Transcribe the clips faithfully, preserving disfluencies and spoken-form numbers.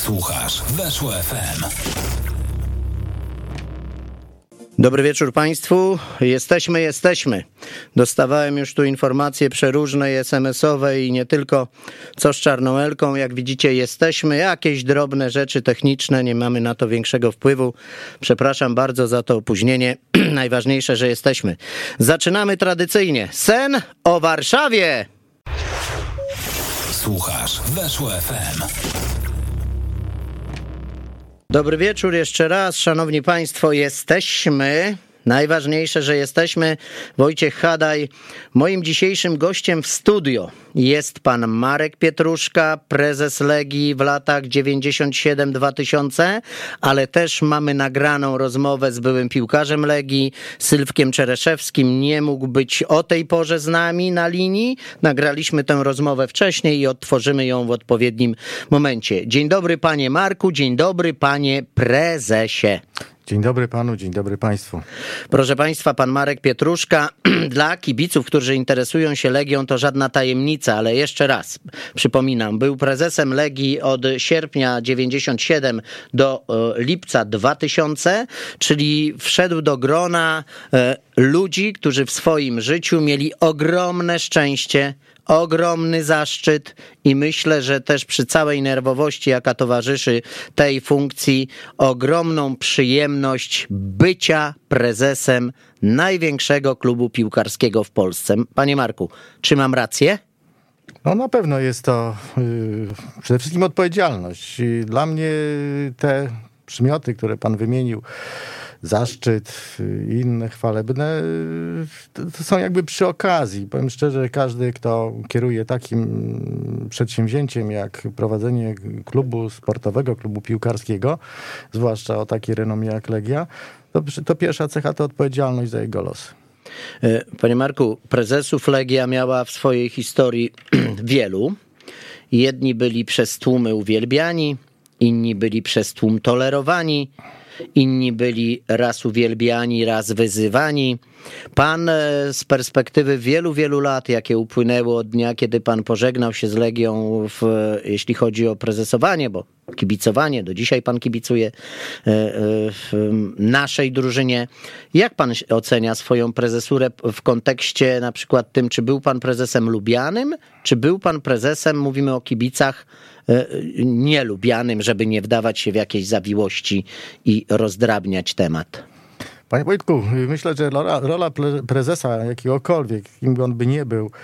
Słuchasz Weszło F M. Dobry wieczór Państwu. Jesteśmy, jesteśmy. Dostawałem już tu informacje przeróżne, es em esowe i nie tylko. Co z Czarną Elką? Jak widzicie, jesteśmy. Jakieś drobne rzeczy techniczne, nie mamy na to większego wpływu. Przepraszam bardzo za to opóźnienie. Najważniejsze, że jesteśmy. Zaczynamy tradycyjnie. Sen o Warszawie. Słuchasz Weszło F M. Dobry wieczór jeszcze raz, szanowni państwo, jesteśmy. Najważniejsze, że jesteśmy. Wojciech Hadaj. Moim dzisiejszym gościem w studio jest pan Marek Pietruszka, prezes Legii w latach dziewięćdziesiąt siedem do dwa tysiące, ale też mamy nagraną rozmowę z byłym piłkarzem Legii, Sylwkiem Czereszewskim. Nie mógł być o tej porze z nami na linii. Nagraliśmy tę rozmowę wcześniej i odtworzymy ją w odpowiednim momencie. Dzień dobry panie Marku, dzień dobry panie prezesie. Dzień dobry panu, dzień dobry państwu. Proszę państwa, pan Marek Pietruszka, dla kibiców, którzy interesują się Legią, to żadna tajemnica, ale jeszcze raz przypominam, był prezesem Legii od sierpnia dziewięćdziesiąt siedem do lipca dwa tysiące, czyli wszedł do grona ludzi, którzy w swoim życiu mieli ogromne szczęście, ogromny zaszczyt i myślę, że też przy całej nerwowości, jaka towarzyszy tej funkcji, ogromną przyjemność bycia prezesem największego klubu piłkarskiego w Polsce. Panie Marku, czy mam rację? No na pewno jest to yy, przede wszystkim odpowiedzialność. I dla mnie te przymioty, które pan wymienił, zaszczyt i inne chwalebne, to są jakby przy okazji. Powiem szczerze, każdy, kto kieruje takim przedsięwzięciem jak prowadzenie klubu sportowego, klubu piłkarskiego, zwłaszcza o takiej renomie jak Legia, to, to pierwsza cecha to odpowiedzialność za jego losy. Panie Marku, prezesów Legia miała w swojej historii wielu. Jedni byli przez tłumy uwielbiani, inni byli przez tłum tolerowani, inni byli raz uwielbiani, raz wyzywani. Pan z perspektywy wielu, wielu lat, jakie upłynęło od dnia, kiedy pan pożegnał się z Legią, w, jeśli chodzi o prezesowanie, bo kibicowanie, do dzisiaj pan kibicuje w naszej drużynie. Jak pan ocenia swoją prezesurę w kontekście na przykład tym, czy był pan prezesem lubianym, czy był pan prezesem, mówimy o kibicach, nielubianym, żeby nie wdawać się w jakieś zawiłości i rozdrabniać temat? Panie Wojtku, myślę, że rola, rola prezesa jakiegokolwiek, kim on by nie był,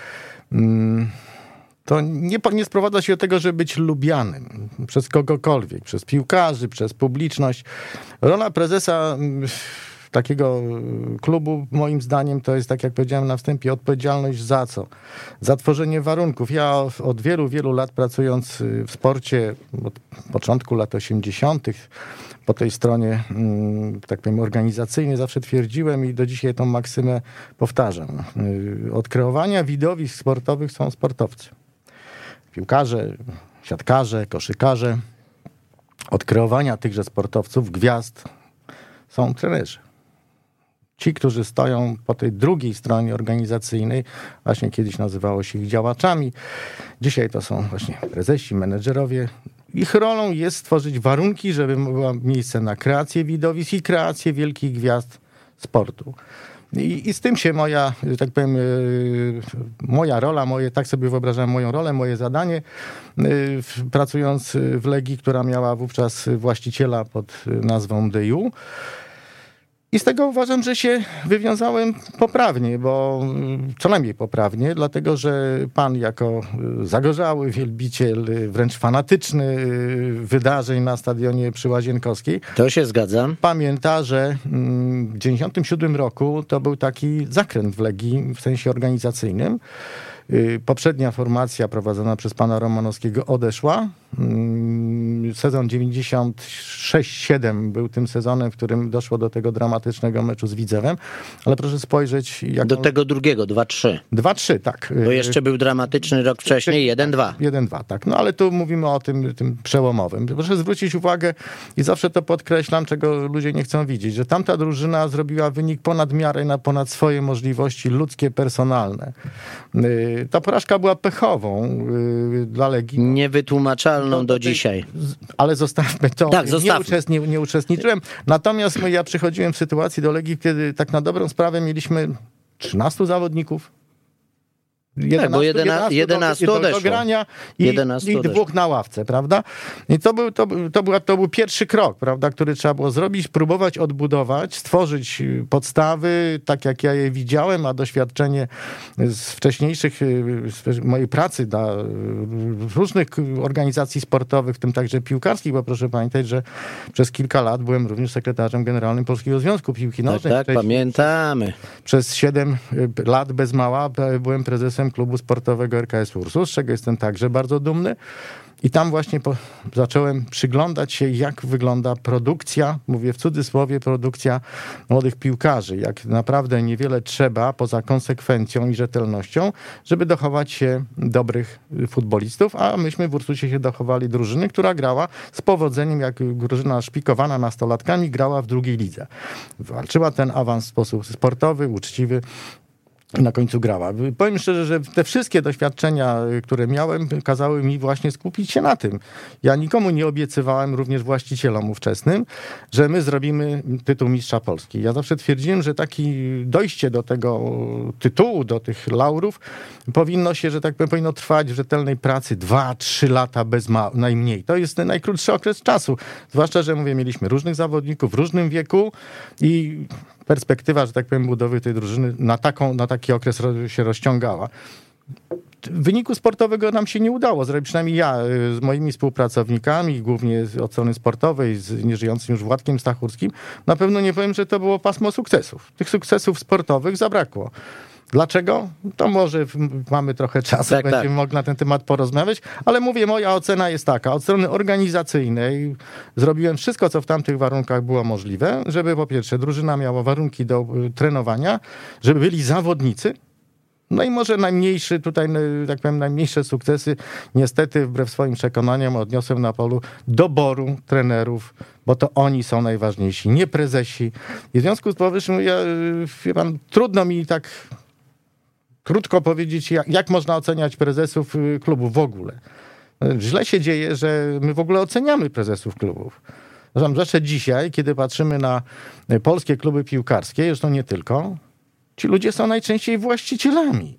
to nie, nie sprowadza się do tego, żeby być lubianym przez kogokolwiek, przez piłkarzy, przez publiczność. Rola prezesa takiego klubu, moim zdaniem, to jest, tak jak powiedziałem na wstępie, odpowiedzialność za co? Za tworzenie warunków. Ja od wielu, wielu lat pracując w sporcie, od początku lat osiemdziesiątych, po tej stronie, tak powiem, organizacyjnej, zawsze twierdziłem i do dzisiaj tą maksymę powtarzam. Od kreowania widowisk sportowych są sportowcy. Piłkarze, siatkarze, koszykarze. Od kreowania tychże sportowców, gwiazd, są trenerzy. Ci, którzy stoją po tej drugiej stronie organizacyjnej, właśnie kiedyś nazywało się ich działaczami, dzisiaj to są właśnie prezesi, menedżerowie. Ich rolą jest stworzyć warunki, żeby było miejsce na kreację widowisk i kreację wielkich gwiazd sportu. I, I z tym się moja, że tak powiem, moja rola, moje, tak sobie wyobrażam moją rolę, moje zadanie, pracując w Legii, która miała wówczas właściciela pod nazwą D U. I z tego uważam, że się wywiązałem poprawnie, bo co najmniej poprawnie, dlatego że pan jako zagorzały wielbiciel, wręcz fanatyczny wydarzeń na stadionie przy Łazienkowskiej. To się zgadzam. Pamięta, że w dziewięćdziesiątym siódmym roku to był taki zakręt w Legii w sensie organizacyjnym. Poprzednia formacja prowadzona przez pana Romanowskiego odeszła. Sezon dziewięćdziesiąt sześć siedem był tym sezonem, w którym doszło do tego dramatycznego meczu z Widzewem. Ale proszę spojrzeć... Jak do on... tego drugiego, dwa trzy. dwa trzy, tak. Bo jeszcze był dramatyczny rok wcześniej, jeden dwa. jeden dwa, tak. No ale tu mówimy o tym, tym przełomowym. Proszę zwrócić uwagę i zawsze to podkreślam, czego ludzie nie chcą widzieć, że tamta drużyna zrobiła wynik ponad miarę, na ponad swoje możliwości ludzkie, personalne. Ta porażka była pechową dla Legii. Niewytłumaczalną do, do tej, dzisiaj. ale zostawmy to. Tak, nie, zostawmy. uczestni, nie uczestniczyłem. Natomiast no, ja przychodziłem w sytuacji do Legii, kiedy tak na dobrą sprawę mieliśmy trzynastu zawodników. jedenastu, tak, bo jedenastu, jedenastu do, do, odeszło. do grania i, jedenastu i odeszło. dwóch na ławce, prawda? I to był, to, to, był, to był pierwszy krok, prawda, który trzeba było zrobić, próbować odbudować, stworzyć podstawy, tak jak ja je widziałem, a doświadczenie z wcześniejszych, z mojej pracy na różnych organizacji sportowych, w tym także piłkarskich, bo proszę pamiętać, że przez kilka lat byłem również sekretarzem generalnym Polskiego Związku Piłki Nożnej. Tak, tak, pamiętamy. Przez siedem lat bez mała byłem prezesem klubu sportowego R K S Ursus, z czego jestem także bardzo dumny. I tam właśnie po, zacząłem przyglądać się, jak wygląda produkcja, mówię w cudzysłowie, produkcja młodych piłkarzy. Jak naprawdę niewiele trzeba, poza konsekwencją i rzetelnością, żeby dochować się dobrych futbolistów, a myśmy w Ursusie się dochowali drużyny, która grała z powodzeniem, jak drużyna szpikowana nastolatkami, grała w drugiej lidze. Walczyła ten awans w sposób sportowy, uczciwy, na końcu grała. Powiem szczerze, że te wszystkie doświadczenia, które miałem, kazały mi właśnie skupić się na tym. Ja nikomu nie obiecywałem, również właścicielom ówczesnym, że my zrobimy tytuł mistrza Polski. Ja zawsze twierdziłem, że takie dojście do tego tytułu, do tych laurów powinno się, że tak powiem, powinno trwać w rzetelnej pracy dwa, trzy lata bez ma- najmniej. To jest najkrótszy okres czasu. Zwłaszcza, że mówię, mieliśmy różnych zawodników w różnym wieku i perspektywa, że tak powiem, budowy tej drużyny na, taką, na taki okres się rozciągała. Wyniku sportowego nam się nie udało zrobić, przynajmniej ja z moimi współpracownikami, głównie od strony sportowej, z nieżyjącym już Władkiem Stachurskim, na pewno nie powiem, że to było pasmo sukcesów. Tych sukcesów sportowych zabrakło. Dlaczego? To może mamy trochę czasu, tak, będziemy tak. mogli na ten temat porozmawiać, ale mówię, moja ocena jest taka, od strony organizacyjnej zrobiłem wszystko, co w tamtych warunkach było możliwe, żeby po pierwsze drużyna miała warunki do trenowania, żeby byli zawodnicy. No i może najmniejszy tutaj, tak powiem, najmniejsze sukcesy niestety wbrew swoim przekonaniom odniosłem na polu doboru trenerów, bo to oni są najważniejsi, nie prezesi. I w związku z powyższym, ja, wie pan, trudno mi tak krótko powiedzieć, jak, jak można oceniać prezesów klubów w ogóle. Źle się dzieje, że my w ogóle oceniamy prezesów klubów. Zwłaszcza dzisiaj, kiedy patrzymy na polskie kluby piłkarskie, zresztą nie tylko, ci ludzie są najczęściej właścicielami.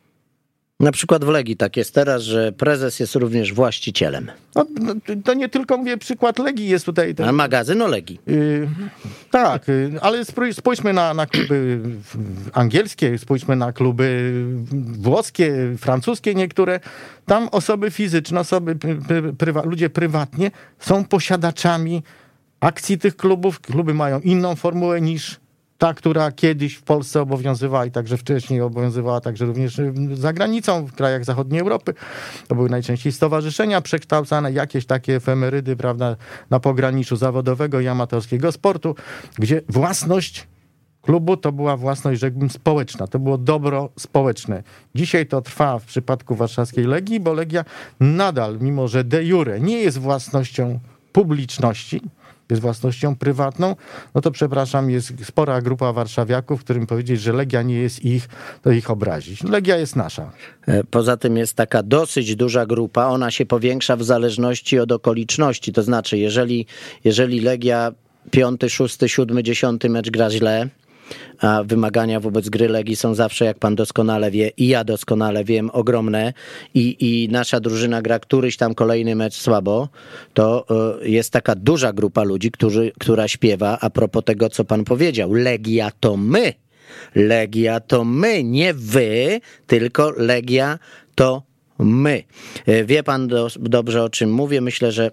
Na przykład w Legii tak jest teraz, że prezes jest również właścicielem. No, to nie tylko, mówię, przykład Legii jest tutaj. A magazyn o Legii. Yy, tak, yy, ale spójrzmy na, na kluby angielskie, spójrzmy na kluby włoskie, francuskie niektóre. Tam osoby fizyczne, osoby, prywa, ludzie prywatnie są posiadaczami akcji tych klubów. Kluby mają inną formułę niż ta, która kiedyś w Polsce obowiązywała i także wcześniej obowiązywała także również za granicą, w krajach zachodniej Europy. To były najczęściej stowarzyszenia przekształcane, jakieś takie efemerydy, prawda, na pograniczu zawodowego i amatorskiego sportu, gdzie własność klubu to była własność, rzekłbym, społeczna. To było dobro społeczne. Dzisiaj to trwa w przypadku warszawskiej Legii, bo Legia nadal, mimo że de jure nie jest własnością publiczności, jest własnością prywatną, no to przepraszam, jest spora grupa warszawiaków, którym powiedzieć, że Legia nie jest ich, to ich obrazić. Legia jest nasza. Poza tym jest taka dosyć duża grupa, ona się powiększa w zależności od okoliczności, to znaczy jeżeli, jeżeli Legia piąty, szósty, siódmy, dziesiąty mecz gra źle, a wymagania wobec gry Legii są zawsze, jak pan doskonale wie i ja doskonale wiem, ogromne i, i nasza drużyna gra któryś tam kolejny mecz słabo, to jest taka duża grupa ludzi, którzy, która śpiewa a propos tego, co pan powiedział. Legia to my. Legia to my, nie wy, tylko Legia to my. Wie pan do, dobrze, o czym mówię. Myślę, że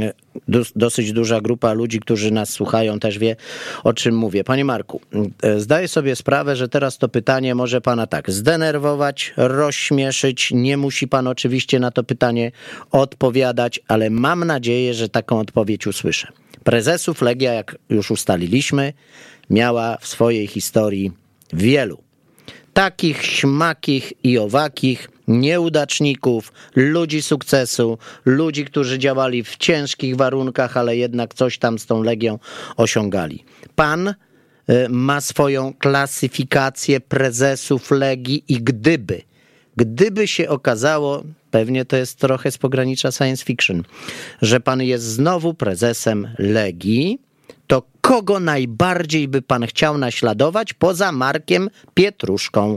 dosyć duża grupa ludzi, którzy nas słuchają, też wie, o czym mówię. Panie Marku, zdaję sobie sprawę, że teraz to pytanie może pana tak zdenerwować, rozśmieszyć. Nie musi pan oczywiście na to pytanie odpowiadać, ale mam nadzieję, że taką odpowiedź usłyszę. Prezesów Legia, jak już ustaliliśmy, miała w swojej historii wielu. Takich śmakich i owakich, nieudaczników, ludzi sukcesu, ludzi, którzy działali w ciężkich warunkach, ale jednak coś tam z tą Legią osiągali. Pan ma swoją klasyfikację prezesów Legii i gdyby, gdyby się okazało, pewnie to jest trochę z pogranicza science fiction, że pan jest znowu prezesem Legii, to kogo najbardziej by pan chciał naśladować poza Markiem Pietruszką?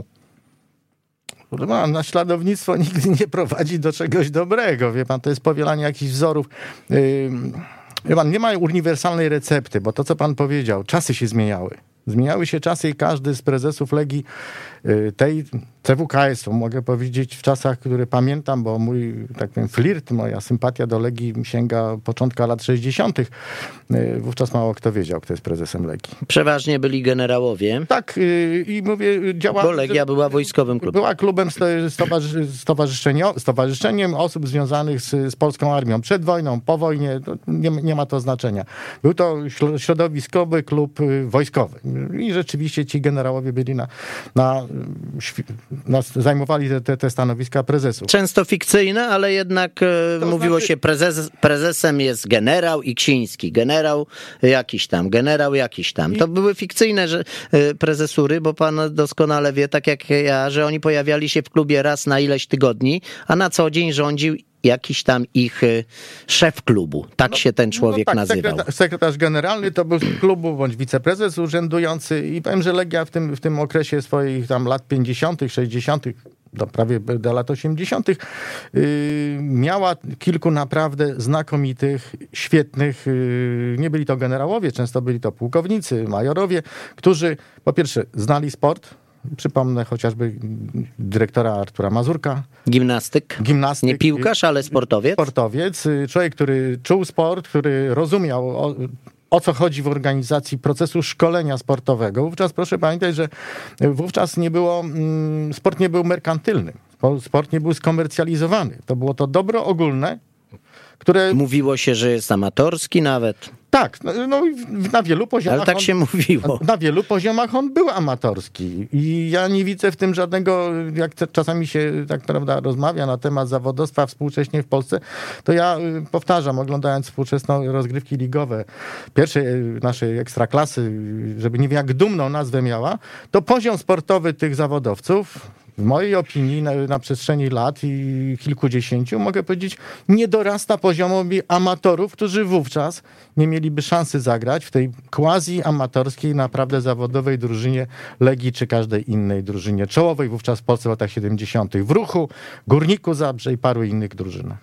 Naśladownictwo nigdy nie prowadzi do czegoś dobrego. Wie pan, to jest powielanie jakichś wzorów. Wie pan, nie ma uniwersalnej recepty, bo to, co pan powiedział, czasy się zmieniały. Zmieniały się czasy i każdy z prezesów Legii tej C W K S-u, mogę powiedzieć w czasach, które pamiętam, bo mój, tak powiem, flirt, moja sympatia do Legii sięga początka lat sześćdziesiątych. Wówczas mało kto wiedział, kto jest prezesem Legii. Przeważnie byli generałowie. Tak, i mówię, działa... Bo Legia była wojskowym klubem. Była klubem stowarzyszeniem, stowarzyszeniem osób związanych z, z polską armią. Przed wojną, po wojnie, nie, nie ma to znaczenia. Był to środowiskowy klub wojskowy. I rzeczywiście ci generałowie byli na, na, na zajmowali te, te, te stanowiska prezesów. Często fikcyjne, ale jednak to mówiło znaczy... się, prezes, prezesem jest generał Iksiński, generał jakiś tam, generał jakiś tam. To I... były fikcyjne że, prezesury, bo pan doskonale wie, tak jak ja, że oni pojawiali się w klubie raz na ileś tygodni, a na co dzień rządził jakiś tam ich szef klubu. Tak no, się ten człowiek no tak, nazywał. Sekretarz, sekretarz generalny to był z klubu bądź wiceprezes urzędujący i powiem, że Legia w tym, w tym okresie swoich tam lat pięćdziesiątych, sześćdziesiątych do prawie do lat osiemdziesiątych yy, miała kilku naprawdę znakomitych, świetnych, yy, nie byli to generałowie, często byli to pułkownicy, majorowie, którzy po pierwsze znali sport. Przypomnę chociażby dyrektora Artura Mazurka. Gimnastyk. Gimnastyk. Nie piłkarz, ale sportowiec. Sportowiec. Człowiek, który czuł sport, który rozumiał o, o co chodzi w organizacji procesu szkolenia sportowego. Wówczas proszę pamiętać, że wówczas nie było, sport nie był merkantylny. Sport nie był skomercjalizowany. To było to dobro ogólne, które... Mówiło się, że jest amatorski nawet. Tak, no, no na wielu poziomach. Ale tak on, się mówiło. Na wielu poziomach on był amatorski i ja nie widzę w tym żadnego, jak te, czasami się tak prawda rozmawia na temat zawodowstwa współcześnie w Polsce, to ja powtarzam, oglądając współczesne rozgrywki ligowe pierwszej naszej ekstraklasy, żeby nie wiem jak dumną nazwę miała, to poziom sportowy tych zawodowców w mojej opinii na, na przestrzeni lat i kilkudziesięciu, mogę powiedzieć, nie dorasta poziomowi amatorów, którzy wówczas nie mieliby szansy zagrać w tej quasi-amatorskiej, naprawdę zawodowej drużynie Legii czy każdej innej drużynie czołowej, wówczas w Polsce w latach siedemdziesiątych. W Ruchu, Górniku Zabrze i paru innych drużynach.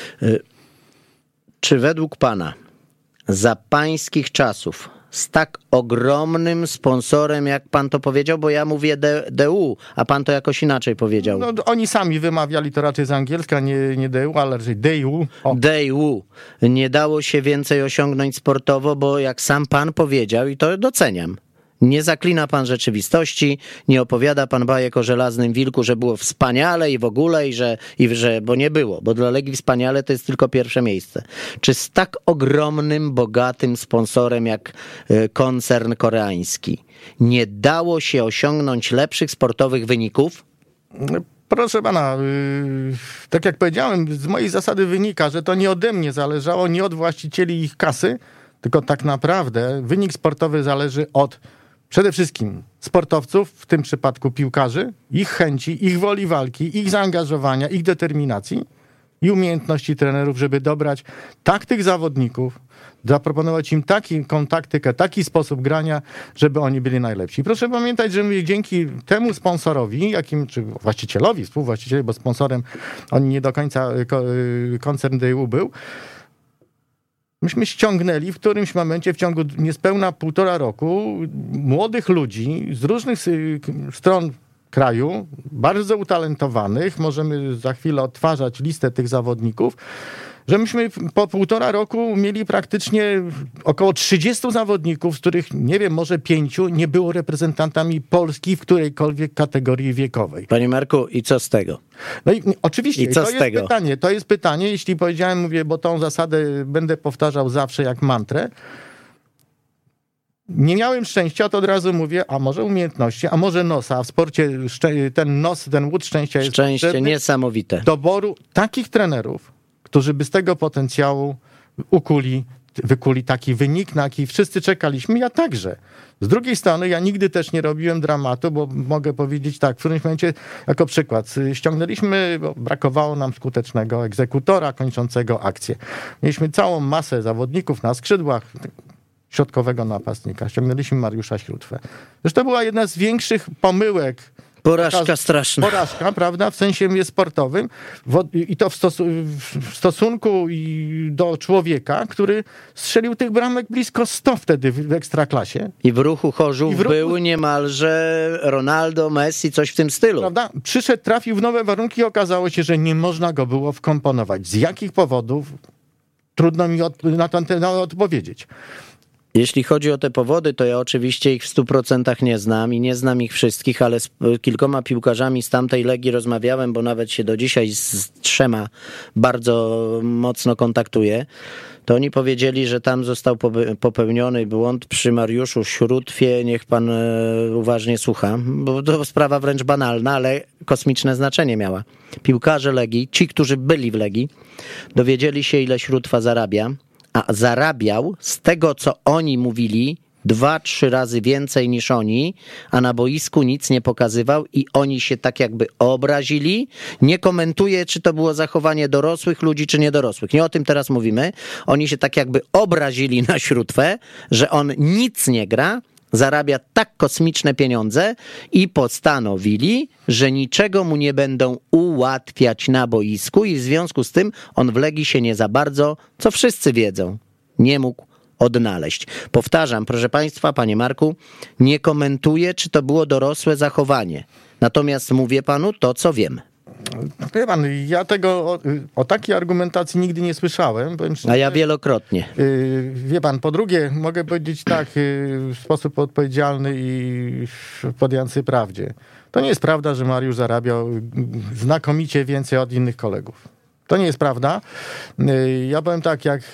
Czy według pana za pańskich czasów z tak ogromnym sponsorem, jak pan to powiedział, bo ja mówię D U, a pan to jakoś inaczej powiedział. No, oni sami wymawiali to raczej z angielska, nie, nie D U, ale raczej D U. O. D U. Nie dało się więcej osiągnąć sportowo, bo jak sam pan powiedział, i to doceniam, nie zaklina pan rzeczywistości, nie opowiada pan bajek o Żelaznym Wilku, że było wspaniale i w ogóle, i że, i że, bo nie było, bo dla Legii wspaniale to jest tylko pierwsze miejsce. Czy z tak ogromnym, bogatym sponsorem jak koncern koreański nie dało się osiągnąć lepszych sportowych wyników? Proszę pana, tak jak powiedziałem, z mojej zasady wynika, że to nie ode mnie zależało, nie od właścicieli ich kasy, tylko tak naprawdę wynik sportowy zależy od przede wszystkim sportowców, w tym przypadku piłkarzy, ich chęci, ich woli walki, ich zaangażowania, ich determinacji i umiejętności trenerów, żeby dobrać tak tych zawodników, zaproponować im taką taktykę, taki sposób grania, żeby oni byli najlepsi. Proszę pamiętać, że dzięki temu sponsorowi, jakim, czy właścicielowi, współwłaścicielowi, bo sponsorem oni nie do końca koncern D U był, myśmy ściągnęli w którymś momencie w ciągu niespełna półtora roku młodych ludzi z różnych stron kraju, bardzo utalentowanych, możemy za chwilę odtwarzać listę tych zawodników, że myśmy po półtora roku mieli praktycznie około trzydziestu zawodników, z których, nie wiem, może pięciu nie było reprezentantami Polski w którejkolwiek kategorii wiekowej. Panie Marku, i co z tego? No i oczywiście, I co to z jest tego? pytanie, to jest pytanie, jeśli powiedziałem, mówię, bo tą zasadę będę powtarzał zawsze jak mantrę. Nie miałem szczęścia, to od razu mówię, a może umiejętności, a może nosa. W sporcie ten nos, ten łód szczęścia jest Szczęście potrzebny. niesamowite. Doboru takich trenerów, którzy by z tego potencjału ukuli wykuli taki wynik, na jaki wszyscy czekaliśmy, ja także. Z drugiej strony ja nigdy też nie robiłem dramatu, bo mogę powiedzieć tak, w którymś momencie, jako przykład, ściągnęliśmy, bo brakowało nam skutecznego egzekutora kończącego akcję. Mieliśmy całą masę zawodników na skrzydłach, środkowego napastnika. Ściągnęliśmy Mariusza Śródwę. Zresztą to była jedna z większych pomyłek. Porażka straszna. Porażka, prawda, w sensie sportowym i to w, stosu- w stosunku do człowieka, który strzelił tych bramek blisko sto wtedy w Ekstraklasie. I w ruchu Chorzów I w ruchu... był niemalże Ronaldo, Messi, coś w tym stylu. Prawda? Przyszedł, trafił w nowe warunki i okazało się, że nie można go było wkomponować. Z jakich powodów? Trudno mi od- na to odpowiedzieć. Jeśli chodzi o te powody, to ja oczywiście ich w stu procentach nie znam i nie znam ich wszystkich, ale z kilkoma piłkarzami z tamtej Legii rozmawiałem, bo nawet się do dzisiaj z trzema bardzo mocno kontaktuję. To oni powiedzieli, że tam został popełniony błąd przy Mariuszu Śródwie. Niech pan uważnie słucha, bo to sprawa wręcz banalna, ale kosmiczne znaczenie miała. Piłkarze Legii, ci, którzy byli w Legii, dowiedzieli się, ile Śródwa zarabia, a zarabiał z tego, co oni mówili, dwa, trzy razy więcej niż oni, a na boisku nic nie pokazywał i oni się tak jakby obrazili. Nie komentuję, czy to było zachowanie dorosłych ludzi, czy niedorosłych. Nie o tym teraz mówimy. Oni się tak jakby obrazili na Śródwę, że on nic nie gra, zarabia tak kosmiczne pieniądze i postanowili, że niczego mu nie będą ułatwiać na boisku i w związku z tym on w Legii się nie za bardzo, co wszyscy wiedzą, nie mógł odnaleźć. Powtarzam, proszę państwa, panie Marku, nie komentuję, czy to było dorosłe zachowanie. Natomiast mówię panu to, co wiem. Wie pan, ja tego o, o takiej argumentacji nigdy nie słyszałem. Powiem, A ja wielokrotnie. Wie pan, po drugie, mogę powiedzieć tak, w sposób odpowiedzialny i podjący prawdzie. To nie jest prawda, że Mariusz zarabiał znakomicie więcej od innych kolegów. To nie jest prawda. Ja powiem tak, jak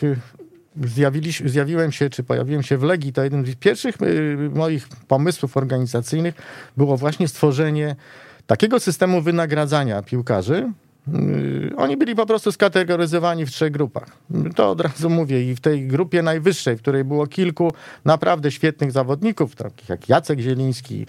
zjawiłem się, czy pojawiłem się w Legii, to jeden z pierwszych moich pomysłów organizacyjnych było właśnie stworzenie takiego systemu wynagradzania piłkarzy. Oni byli po prostu skategoryzowani w trzech grupach. To od razu mówię. I w tej grupie najwyższej, w której było kilku naprawdę świetnych zawodników, takich jak Jacek Zieliński,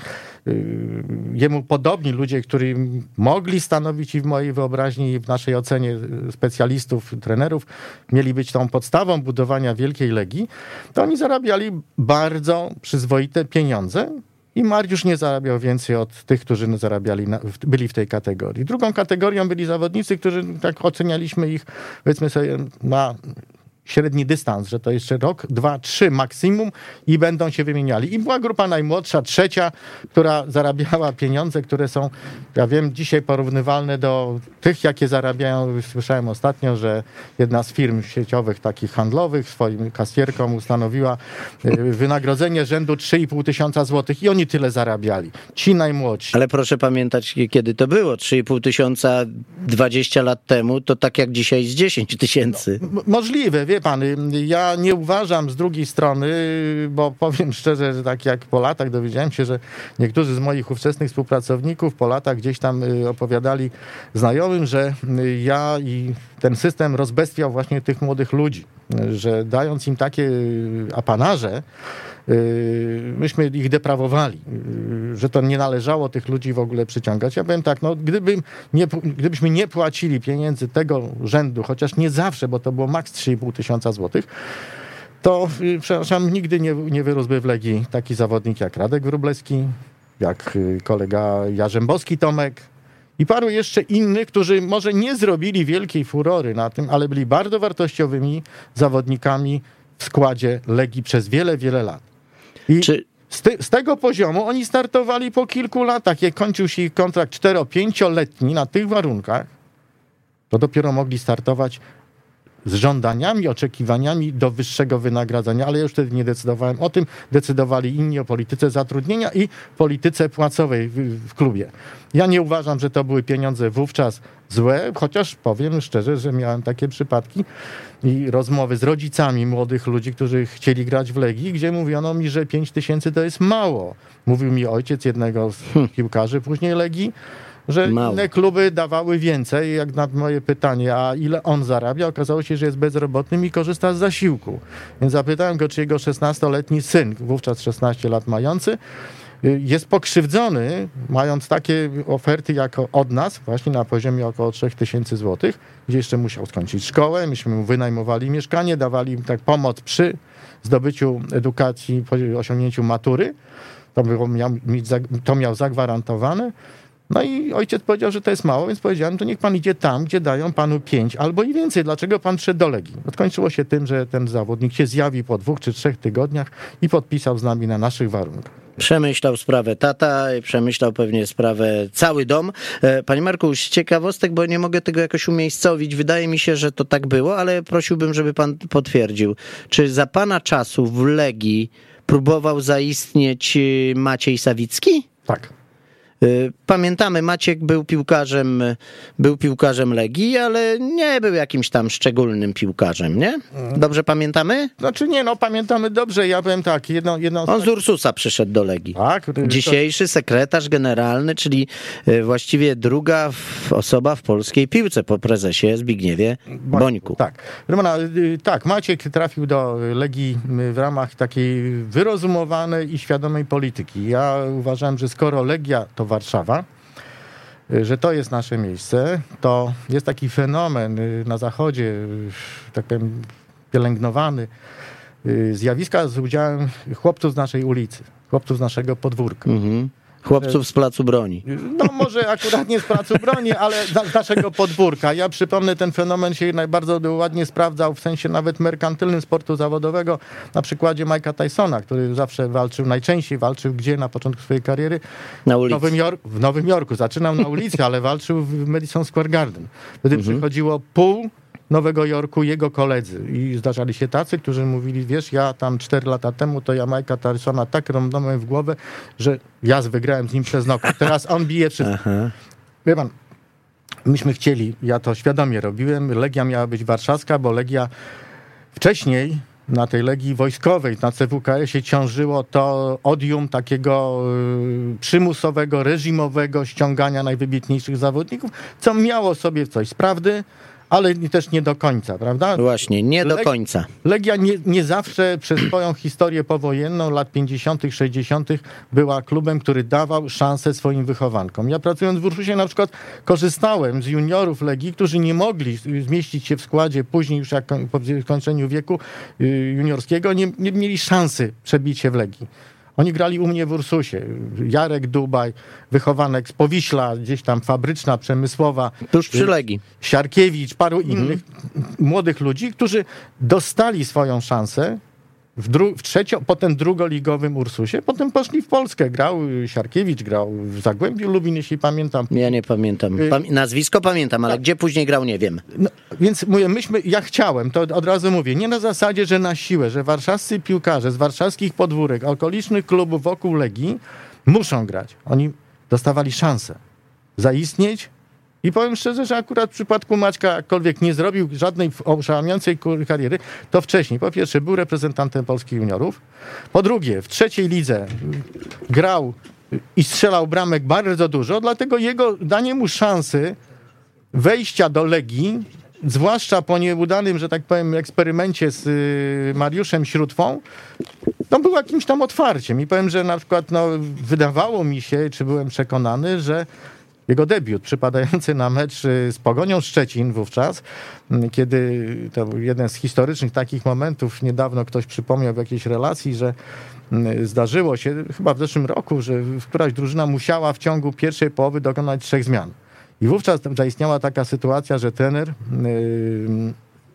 jemu podobni ludzie, którzy mogli stanowić i w mojej wyobraźni, i w naszej ocenie specjalistów, trenerów, mieli być tą podstawą budowania Wielkiej Legii, to oni zarabiali bardzo przyzwoite pieniądze. I Mariusz nie zarabiał więcej od tych, którzy zarabiali, na, byli w tej kategorii. Drugą kategorią byli zawodnicy, którzy tak ocenialiśmy ich, powiedzmy sobie, na średni dystans, że to jeszcze rok, dwa, trzy maksimum i będą się wymieniali. I była grupa najmłodsza, trzecia, która zarabiała pieniądze, które są, ja wiem, dzisiaj porównywalne do tych, jakie zarabiają. Słyszałem ostatnio, że jedna z firm sieciowych, takich handlowych, swoim kasjerkom ustanowiła wynagrodzenie rzędu trzy i pół tysiąca złotych i oni tyle zarabiali. Ci najmłodsi. Ale proszę pamiętać, kiedy to było. trzy i pół tysiąca dwadzieścia lat temu, to tak jak dzisiaj z dziesięć tysięcy. No, możliwe, wie pan, ja nie uważam z drugiej strony, bo powiem szczerze, że tak jak po latach dowiedziałem się, że niektórzy z moich ówczesnych współpracowników po latach gdzieś tam opowiadali znajomym, że ja i ten system rozbestwiał właśnie tych młodych ludzi, że dając im takie apanaże, myśmy ich deprawowali, że to nie należało tych ludzi w ogóle przyciągać. Ja powiem tak, no gdyby nie, gdybyśmy nie płacili pieniędzy tego rzędu, chociaż nie zawsze, bo to było maks trzy i pół tysiąca złotych, to, przepraszam, nigdy nie, nie wyrósłby w Legii taki zawodnik jak Radek Wróblewski, jak kolega Jarzębowski Tomek i paru jeszcze innych, którzy może nie zrobili wielkiej furory na tym, ale byli bardzo wartościowymi zawodnikami w składzie Legii przez wiele, wiele lat. I Czy... z, te, z tego poziomu oni startowali po kilku latach. Jak kończył się ich kontrakt cztero-pięcioletni na tych warunkach, to dopiero mogli startować z żądaniami, oczekiwaniami do wyższego wynagradzania, ale ja już wtedy nie decydowałem o tym. Decydowali inni o polityce zatrudnienia i polityce płacowej w, w klubie. Ja nie uważam, że to były pieniądze wówczas złe, chociaż powiem szczerze, że miałem takie przypadki i rozmowy z rodzicami młodych ludzi, którzy chcieli grać w Legii, gdzie mówiono mi, że pięć tysięcy to jest mało. Mówił mi ojciec jednego z piłkarzy później Legii, że Mało. inne kluby dawały więcej, jak na moje pytanie, a ile on zarabia, okazało się, że jest bezrobotnym i korzysta z zasiłku. Więc zapytałem go, czy jego szesnastoletni syn, wówczas szesnaście lat mający, jest pokrzywdzony, mając takie oferty jak od nas, właśnie na poziomie około trzy tysiące złotych, gdzie jeszcze musiał skończyć szkołę, myśmy mu wynajmowali mieszkanie, dawali im tak pomoc przy zdobyciu edukacji, po osiągnięciu matury, to, było, miał, to miał zagwarantowane. No i ojciec powiedział, że to jest mało, więc powiedziałem, to niech pan idzie tam, gdzie dają panu pięć albo i więcej. Dlaczego pan szedł do Legii? Skończyło się tym, że ten zawodnik się zjawił po dwóch czy trzech tygodniach i podpisał z nami na naszych warunkach. Przemyślał sprawę tata, przemyślał pewnie sprawę cały dom. Panie Marku, z ciekawostek, bo nie mogę tego jakoś umiejscowić, wydaje mi się, że to tak było, ale prosiłbym, żeby pan potwierdził. Czy za pana czasów w Legii próbował zaistnieć Maciej Sawicki? Tak. Pamiętamy, Maciek był piłkarzem, był piłkarzem Legii, ale nie był jakimś tam szczególnym piłkarzem, nie? Dobrze pamiętamy? Znaczy nie, no pamiętamy dobrze, ja powiem tak, jedno... jedno... On z Ursusa przyszedł do Legii. Tak. Dzisiejszy sekretarz generalny, czyli właściwie druga osoba w polskiej piłce po prezesie Zbigniewie Bońku. Tak. Romana, tak, Maciek trafił do Legii w ramach takiej wyrozumowanej i świadomej polityki. Ja uważałem, że skoro Legia to Warszawa, że to jest nasze miejsce, to jest taki fenomen na zachodzie, tak powiem, pielęgnowany, zjawiska z udziałem chłopców z naszej ulicy, chłopców z naszego podwórka. Mhm. Chłopców z Placu Broni. No może akurat nie z Placu Broni, ale z naszego podwórka. Ja przypomnę, ten fenomen się bardzo ładnie sprawdzał w sensie nawet merkantylnym sportu zawodowego na przykładzie Mike'a Tysona, który zawsze walczył, najczęściej walczył gdzie na początku swojej kariery? Na ulicy. W Nowym, Jork, w Nowym Jorku. Zaczynał na ulicy, ale walczył w Madison Square Garden. Wtedy mhm. przychodziło pół Nowego Jorku jego koledzy i zdarzali się tacy, którzy mówili, wiesz, ja tam cztery lata temu to ja Mike'a Tysona tak rąbnąłem w głowę, że ja wygrałem z nim przez nokat. Teraz on bije wszystko. Wie pan, myśmy chcieli, ja to świadomie robiłem, Legia miała być warszawska, bo Legia wcześniej na tej Legii wojskowej, na C W K S-ie ciążyło to odium takiego y, przymusowego, reżimowego ściągania najwybitniejszych zawodników, co miało sobie coś z prawdy, ale też nie do końca, prawda? Właśnie, nie do Leg- końca. Legia nie, nie zawsze przez swoją historię powojenną, lat pięćdziesiątych, sześćdziesiątych była klubem, który dawał szansę swoim wychowankom. Ja pracując w Ursusie na przykład korzystałem z juniorów Legii, którzy nie mogli zmieścić się w składzie później już jak po skończeniu wieku juniorskiego, nie, nie mieli szansy przebić się w Legii. Oni grali u mnie w Ursusie. Jarek Dubaj, wychowanek z Powiśla, gdzieś tam fabryczna, przemysłowa. Tuż przy Legii. Siarkiewicz, paru mhm. innych młodych ludzi, którzy dostali swoją szansę w, dru- w trzecio, potem drugoligowym Ursusie, potem poszli w Polskę. Grał Siarkiewicz, grał w Zagłębiu Lubin, jeśli pamiętam. Ja nie pamiętam. Pam- nazwisko pamiętam, ale tak. Gdzie później grał, nie wiem. No, więc mówię, myśmy, ja chciałem, to od razu mówię, nie na zasadzie, że na siłę, że warszawscy piłkarze z warszawskich podwórek, okolicznych klubów wokół Legii muszą grać. Oni dostawali szansę zaistnieć. I powiem szczerze, że akurat w przypadku Maćka, jakkolwiek nie zrobił żadnej oszałamiającej kariery, to wcześniej, po pierwsze, był reprezentantem polskich juniorów, po drugie, w trzeciej lidze grał i strzelał bramek bardzo dużo, dlatego jego danie mu szansy wejścia do Legii, zwłaszcza po nieudanym, że tak powiem, eksperymencie z Mariuszem Śrótwą, no był jakimś tam otwarciem. I powiem, że na przykład no, wydawało mi się, czy byłem przekonany, że jego debiut przypadający na mecz z Pogonią Szczecin wówczas, kiedy to był jeden z historycznych takich momentów, niedawno ktoś przypomniał w jakiejś relacji, że zdarzyło się chyba w zeszłym roku, że któraś drużyna musiała w ciągu pierwszej połowy dokonać trzech zmian. I wówczas zaistniała taka sytuacja, że trener yy,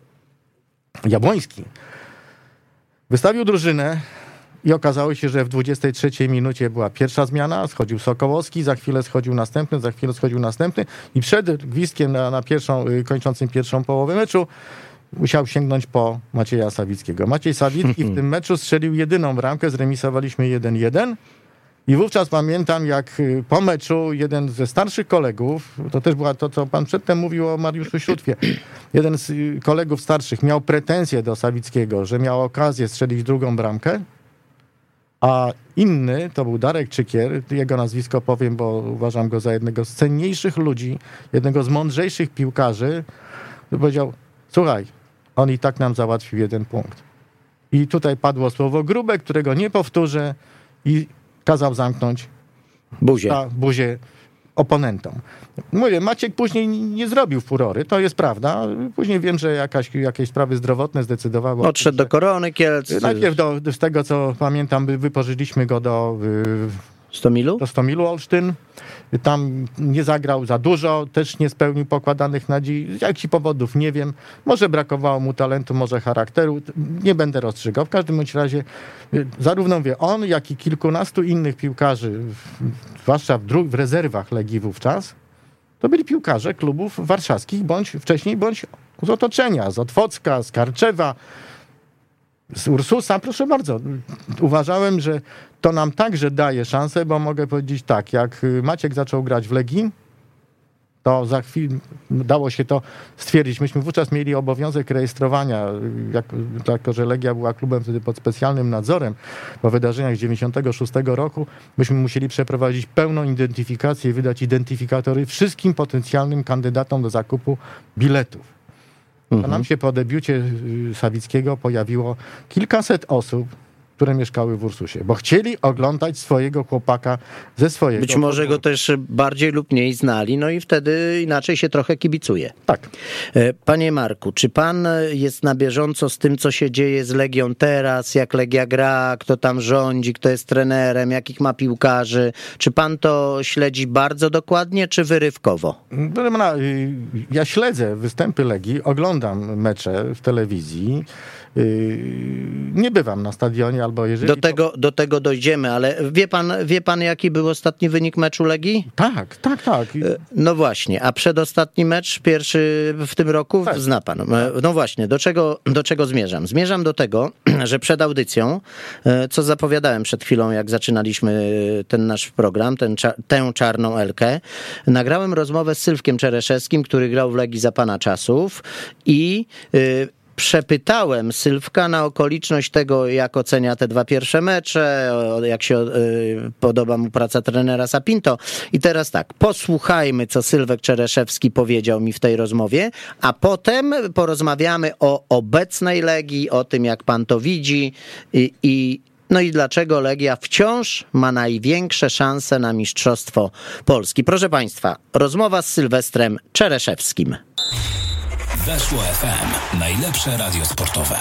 Jabłoński wystawił drużynę i okazało się, że w dwudziestej trzeciej minucie była pierwsza zmiana, schodził Sokołowski, za chwilę schodził następny, za chwilę schodził następny i przed gwizdkiem na, na pierwszą, kończącym pierwszą połowę meczu musiał sięgnąć po Macieja Sawickiego. Maciej Sawicki w tym meczu strzelił jedyną bramkę, zremisowaliśmy jeden jeden. I wówczas pamiętam, jak po meczu jeden ze starszych kolegów, to też była to, co pan przedtem mówił o Mariuszu Śrótwie, jeden z kolegów starszych miał pretensje do Sawickiego, że miał okazję strzelić drugą bramkę, A inny to był Darek Czykier, jego nazwisko powiem, bo uważam go za jednego z cenniejszych ludzi, jednego z mądrzejszych piłkarzy, który powiedział, słuchaj, on i tak nam załatwił jeden punkt. I tutaj padło słowo grube, którego nie powtórzę i kazał zamknąć buzię. Ta, buzię oponentom. Mówię, Maciek później nie zrobił furory, to jest prawda. Później wiem, że jakaś, jakieś sprawy zdrowotne zdecydowały. Odszedł do Korony Kielc. Najpierw do, z tego, co pamiętam, wypożyczyliśmy go do... Stomilu? Do Stomilu Olsztyn. Tam nie zagrał za dużo, też nie spełnił pokładanych nadziei. Z jakich powodów, nie wiem. Może brakowało mu talentu, może charakteru. Nie będę rozstrzygał. W każdym bądź razie zarówno wie on, jak i kilkunastu innych piłkarzy, zwłaszcza w, dru- w rezerwach Legii wówczas, to byli piłkarze klubów warszawskich, bądź wcześniej, bądź z otoczenia, z Otwocka, z Karczewa, z Ursusa. Proszę bardzo. Uważałem, że to nam także daje szansę, bo mogę powiedzieć tak, jak Maciek zaczął grać w Legii, to za chwilę dało się to stwierdzić. Myśmy wówczas mieli obowiązek rejestrowania, jako, jako że Legia była klubem wtedy pod specjalnym nadzorem po wydarzeniach z dziewięćdziesiątego szóstego roku, myśmy musieli przeprowadzić pełną identyfikację i wydać identyfikatory wszystkim potencjalnym kandydatom do zakupu biletów. Mhm. A nam się po debiucie Sawickiego pojawiło kilkaset osób, które mieszkały w Ursusie, bo chcieli oglądać swojego chłopaka ze swojego... Być może podwórka. Go też bardziej lub mniej znali, no i wtedy inaczej się trochę kibicuje. Tak. Panie Marku, czy pan jest na bieżąco z tym, co się dzieje z Legią teraz, jak Legia gra, kto tam rządzi, kto jest trenerem, jakich ma piłkarzy? Czy pan to śledzi bardzo dokładnie, czy wyrywkowo? Ja śledzę występy Legii, oglądam mecze w telewizji, nie bywam na stadionie, albo jeżeli... Do tego, do tego dojdziemy, ale wie pan, wie pan, jaki był ostatni wynik meczu Legii? Tak, tak, tak. No właśnie, a przedostatni mecz, pierwszy w tym roku, tak. Zna pan. No właśnie, do czego, do czego zmierzam? Zmierzam do tego, że przed audycją, co zapowiadałem przed chwilą, jak zaczynaliśmy ten nasz program, ten, tę czarną Elkę, nagrałem rozmowę z Sylwkiem Czereszewskim, który grał w Legii za pana czasów i... Przepytałem Sylwka na okoliczność tego, jak ocenia te dwa pierwsze mecze, jak się y, podoba mu praca trenera Sapinto. I teraz tak, posłuchajmy, co Sylwek Czereszewski powiedział mi w tej rozmowie, a potem porozmawiamy o obecnej Legii, o tym, jak pan to widzi i, i no i dlaczego Legia wciąż ma największe szanse na mistrzostwo Polski. Proszę państwa, rozmowa z Sylwestrem Czereszewskim. Weszło F M. Najlepsze radio sportowe.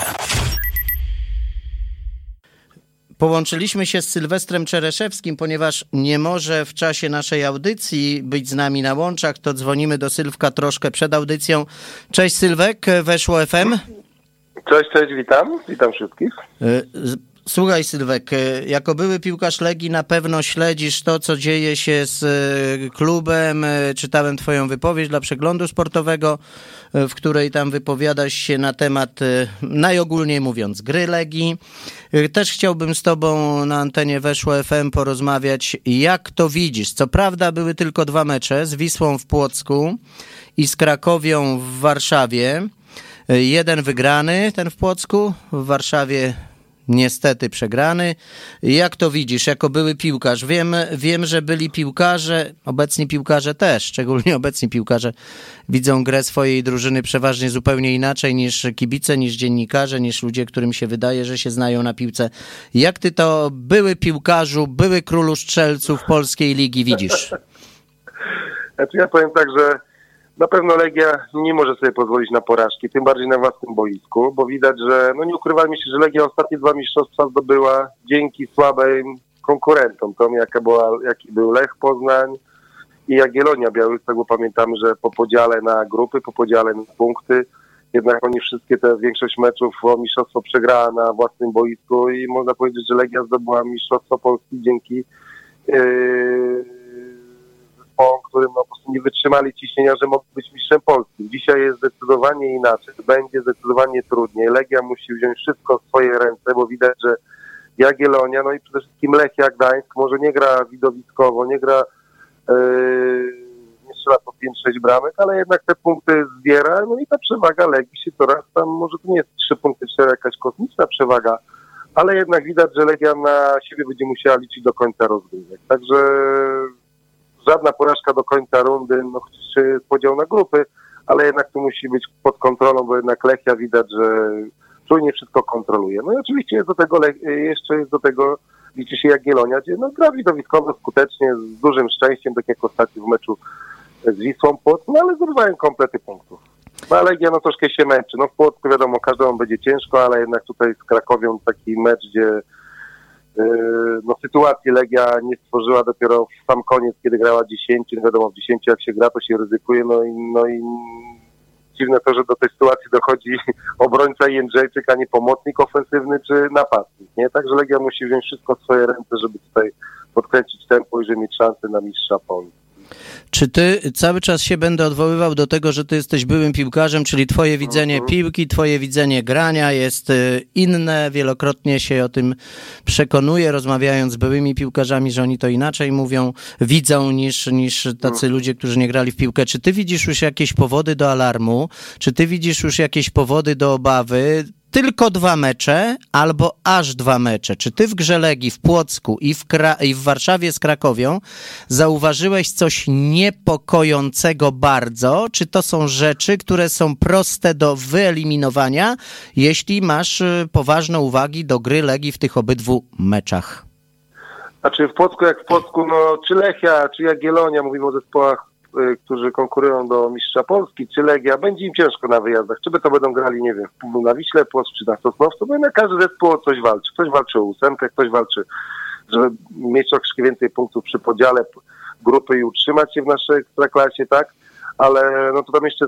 Połączyliśmy się z Sylwestrem Czereszewskim, ponieważ nie może w czasie naszej audycji być z nami na łączach, to dzwonimy do Sylwka troszkę przed audycją. Cześć Sylwek, Weszło F M. Cześć, cześć, witam. Witam wszystkich. Słuchaj Sylwek, jako były piłkarz Legii na pewno śledzisz to, co dzieje się z klubem. Czytałem twoją wypowiedź dla Przeglądu Sportowego, w której tam wypowiadasz się na temat, najogólniej mówiąc, gry Legii. Też chciałbym z tobą na antenie Weszło F M porozmawiać, jak to widzisz. Co prawda były tylko dwa mecze, z Wisłą w Płocku i z Krakowią w Warszawie. Jeden wygrany, ten w Płocku, w Warszawie niestety przegrany. Jak to widzisz, jako były piłkarz? Wiem, wiem, że byli piłkarze, obecni piłkarze też, szczególnie obecni piłkarze widzą grę swojej drużyny przeważnie zupełnie inaczej niż kibice, niż dziennikarze, niż ludzie, którym się wydaje, że się znają na piłce. Jak ty to były piłkarzu, były królu strzelców polskiej ligi widzisz? Znaczy ja powiem tak, że na pewno Legia nie może sobie pozwolić na porażki, tym bardziej na własnym boisku, bo widać, że, no nie ukrywajmy się, że Legia ostatnie dwa mistrzostwa zdobyła dzięki słabym konkurentom, tom jaka była, jaki był Lech Poznań i Jagiellonia Białystok, bo pamiętamy, że po podziale na grupy, po podziale na punkty, jednak oni wszystkie te, większość meczów o mistrzostwo przegrała na własnym boisku i można powiedzieć, że Legia zdobyła mistrzostwo Polski dzięki yy, zespołom, którym no, po prostu nie wytrzymali ciśnienia, że mogą być mistrzem Polski. Dzisiaj jest zdecydowanie inaczej, będzie zdecydowanie trudniej. Legia musi wziąć wszystko w swoje ręce, bo widać, że Jagiellonia, no i przede wszystkim Lechia Gdańsk może nie gra widowiskowo, nie gra yy, nie strzela po pięć sześć bramek, ale jednak te punkty zbiera, no i ta przewaga Legii się coraz tam, może to nie jest trzy punkty, cztery jakaś kosmiczna przewaga, ale jednak widać, że Legia na siebie będzie musiała liczyć do końca rozgrywek. Także żadna porażka do końca rundy, no czy podział na grupy, ale jednak to musi być pod kontrolą, bo jednak Lechia widać, że czujnie wszystko kontroluje. No i oczywiście jest do tego, jeszcze jest do tego, liczy się Jagiellonia, gdzie no gra widowiskowo, skutecznie, z dużym szczęściem, tak jak ostatnio w meczu z Wisłą Płock, no ale zdobywają komplety punktów. No ale Legia no troszkę się męczy. No w Płocku wiadomo, każdemu będzie ciężko, ale jednak tutaj z Krakowią taki mecz, gdzie yy, no sytuacji Legia nie stworzyła dopiero w sam koniec, kiedy grała dziesięć. No wiadomo, w dziesięciu jak się gra, to się ryzykuje, no i, no i dziwne to, że do tej sytuacji dochodzi obrońca Jędrzejczyk, a nie pomocnik ofensywny czy napastnik, nie? Także Legia musi wziąć wszystko w swoje ręce, żeby tutaj podkręcić tempo i żeby mieć szansę na mistrza Polski. Czy ty cały czas się będę odwoływał do tego, że ty jesteś byłym piłkarzem, czyli twoje widzenie uh-huh. piłki, twoje widzenie grania jest inne, wielokrotnie się o tym przekonuję, rozmawiając z byłymi piłkarzami, że oni to inaczej mówią, widzą niż, niż tacy uh-huh. ludzie, którzy nie grali w piłkę. Czy ty widzisz już jakieś powody do alarmu? Czy ty widzisz już jakieś powody do obawy? Tylko dwa mecze albo aż dwa mecze. Czy ty w grze Legii w Płocku i w, Kra- i w Warszawie z Krakowią zauważyłeś coś niepokojącego bardzo? Czy to są rzeczy, które są proste do wyeliminowania, jeśli masz poważne uwagi do gry Legii w tych obydwu meczach? Znaczy w Płocku jak w Płocku, no czy Lechia, czy Jagiellonia, mówimy o zespołach, którzy konkurują do mistrza Polski, czy Legia, będzie im ciężko na wyjazdach. Czy by to będą grali, nie wiem, na Wiśle Płock, czy na Sosnowcu, bo na każdy zespół o coś walczy. Ktoś walczy o ósemkę, ktoś walczy, żeby mieć troszkę więcej punktów przy podziale grupy i utrzymać się w naszej ekstraklasie, tak? Ale no to tam jeszcze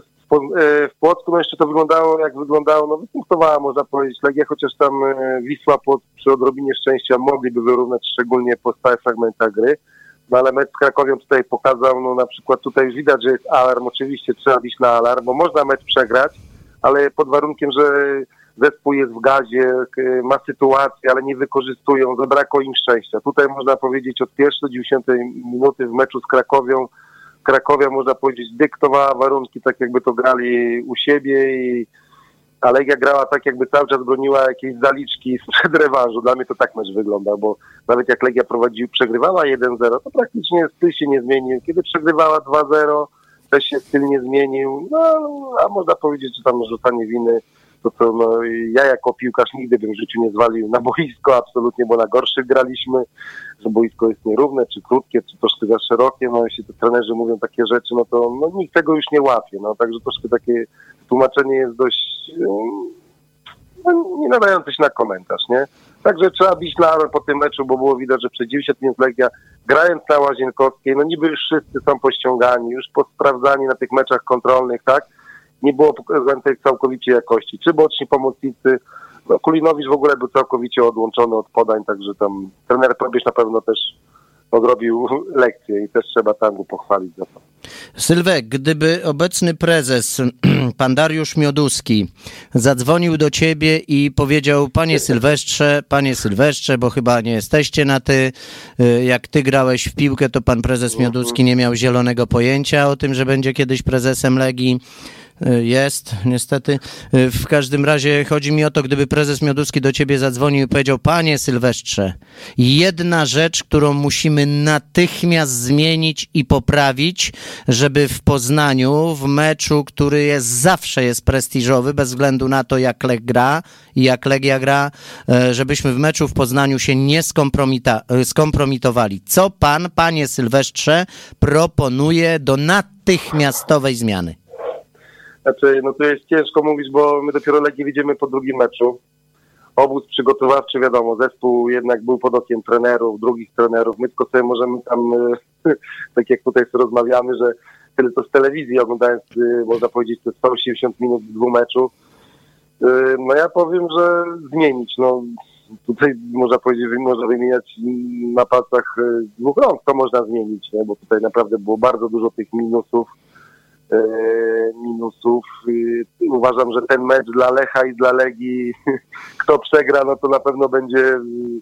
w Płocku, no jeszcze to wyglądało jak wyglądało, no wypunktowała, można powiedzieć, Legia, chociaż tam Wisła Płock przy odrobinie szczęścia mogliby wyrównać, szczególnie po stałych fragmentach gry. No ale mecz z Krakowią tutaj pokazał, no na przykład tutaj już widać, że jest alarm, oczywiście trzeba iść na alarm, bo można mecz przegrać, ale pod warunkiem, że zespół jest w gazie, ma sytuację, ale nie wykorzystują, zabrakło im szczęścia. Tutaj można powiedzieć od pierwszej do dziewięćdziesiątej minuty w meczu z Krakowią, Krakowia można powiedzieć dyktowała warunki, tak jakby to grali u siebie i a Legia grała tak, jakby cały czas broniła jakieś zaliczki sprzed rewanżu. Dla mnie to tak mecz wyglądał, bo nawet jak Legia prowadziła, przegrywała jeden zero, to praktycznie styl się nie zmienił. Kiedy przegrywała dwa zero, też się styl nie zmienił. No, a można powiedzieć, że tam rzucanie winy, to co, no, ja jako piłkarz nigdy bym w życiu nie zwalił na boisko, absolutnie, bo na gorszych graliśmy, że boisko jest nierówne, czy krótkie, czy troszkę za szerokie, no jeśli to trenerzy mówią takie rzeczy, no to no, nikt tego już nie łapie, no także troszkę takie tłumaczenie jest dość no, nie nadające się na komentarz, nie? Także trzeba bić na alarm po tym meczu, bo było widać, że przez dziewięćdziesiąt minut Legia, grając na Łazienkowskiej, no niby już wszyscy są pościągani, już posprawdzani na tych meczach kontrolnych, tak? Nie było pokazanej całkowicie jakości. Czy boczni pomocnicy, no Kulinowicz w ogóle był całkowicie odłączony od podań, także tam trener Probierz na pewno też odrobił lekcję i też trzeba Tangu pochwalić za to. Sylwek, gdyby obecny prezes, pan Dariusz Mioduski, zadzwonił do ciebie i powiedział: panie Sylwestrze, panie Sylwestrze, bo chyba nie jesteście na ty, jak ty grałeś w piłkę, to pan prezes Mioduski nie miał zielonego pojęcia o tym, że będzie kiedyś prezesem Legii. Jest, niestety. W każdym razie chodzi mi o to, gdyby prezes Mioduski do ciebie zadzwonił i powiedział: panie Sylwestrze, jedna rzecz, którą musimy natychmiast zmienić i poprawić, żeby w Poznaniu, w meczu, który jest zawsze jest prestiżowy, bez względu na to, jak Lech gra i jak Legia gra, żebyśmy w meczu w Poznaniu się nie skompromita- skompromitowali. Co pan, panie Sylwestrze, proponuje do natychmiastowej zmiany? Znaczy, no to jest ciężko mówić, bo my dopiero Legię widzimy po drugim meczu. Obóz przygotowawczy, wiadomo, zespół jednak był pod okiem trenerów, drugich trenerów. My tylko sobie możemy tam, tak jak tutaj sobie rozmawiamy, że tyle to z telewizji oglądając, można powiedzieć, te sto osiemdziesiąt minut w dwóch meczu. No ja powiem, że zmienić. No tutaj można powiedzieć, że można wymieniać na palcach dwóch rąk, to można zmienić, nie? Bo tutaj naprawdę było bardzo dużo tych minusów. minusów. Uważam, że ten mecz dla Lecha i dla Legii, kto przegra, no to na pewno będzie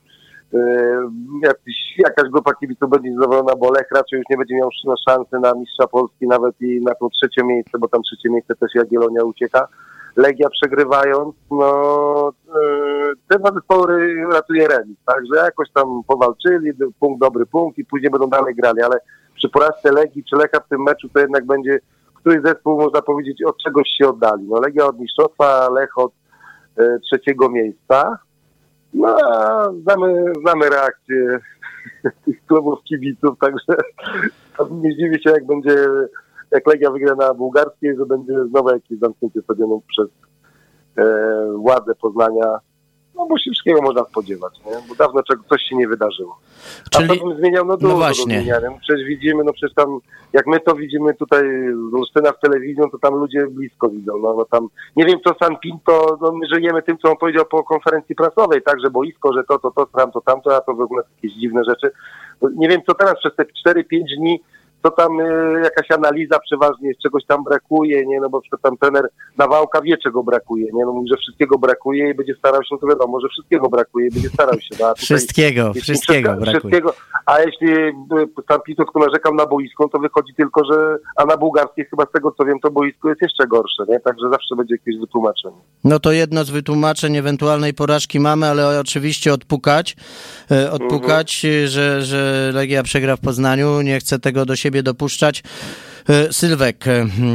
jakiś, jakaś grupa kibiców będzie zadowolona, bo Lech raczej już nie będzie miał szansy na mistrza Polski, nawet i na to trzecie miejsce, bo tam trzecie miejsce też Jagiellonia ucieka. Legia przegrywając, no te dwa zespoły ratuje remis, tak, że jakoś tam powalczyli, punkt, dobry punkt i później będą dalej grali, ale przy porażce Legii czy Lecha w tym meczu to jednak będzie któryś zespół, można powiedzieć, od czegoś się oddali. No Legia od mistrzostwa, Lech od e, trzeciego miejsca. No a znamy, znamy reakcję tych klubów kibiców, także nie zdziwię się, jak będzie, jak Legia wygra na bułgarskiej, że będzie znowu jakieś zamknięcie stadionu przez e, władze Poznania. No bo się wszystkiego można spodziewać, nie? Bo dawno czego, coś się nie wydarzyło. Czyli... A to bym zmieniał, no dużo no właśnie. do zmieniania. No przecież widzimy, no przecież tam, jak my to widzimy tutaj z Olsztyna w telewizji, to tam ludzie blisko widzą. No, no tam, nie wiem co San Pinto, no my żyjemy tym, co on powiedział po konferencji prasowej, tak, że boisko, że to, to, to, tam, to, tamto, a to w ogóle jakieś dziwne rzeczy. No, nie wiem co teraz przez te cztery pięć dni, to tam y, jakaś analiza przeważnie jest, czegoś tam brakuje, nie, no bo przykład tam trener Nawałka wie, czego brakuje, nie, no mówi, że wszystkiego brakuje i będzie starał się, no to wiadomo, że wszystkiego brakuje i będzie starał się. No, a tutaj, wszystkiego, wszystkiego wszystko, brakuje. Wszystkiego, a jeśli tam Pito tylko narzekał na boisko, to wychodzi tylko, że, a na bułgarskiej chyba z tego co wiem, to boisko jest jeszcze gorsze, nie, także zawsze będzie jakieś wytłumaczenie. No to jedno z wytłumaczeń ewentualnej porażki mamy, ale oczywiście odpukać, odpukać, mhm. że, że Legia przegra w Poznaniu, nie chce tego do siebie dopuszczać. Sylwek,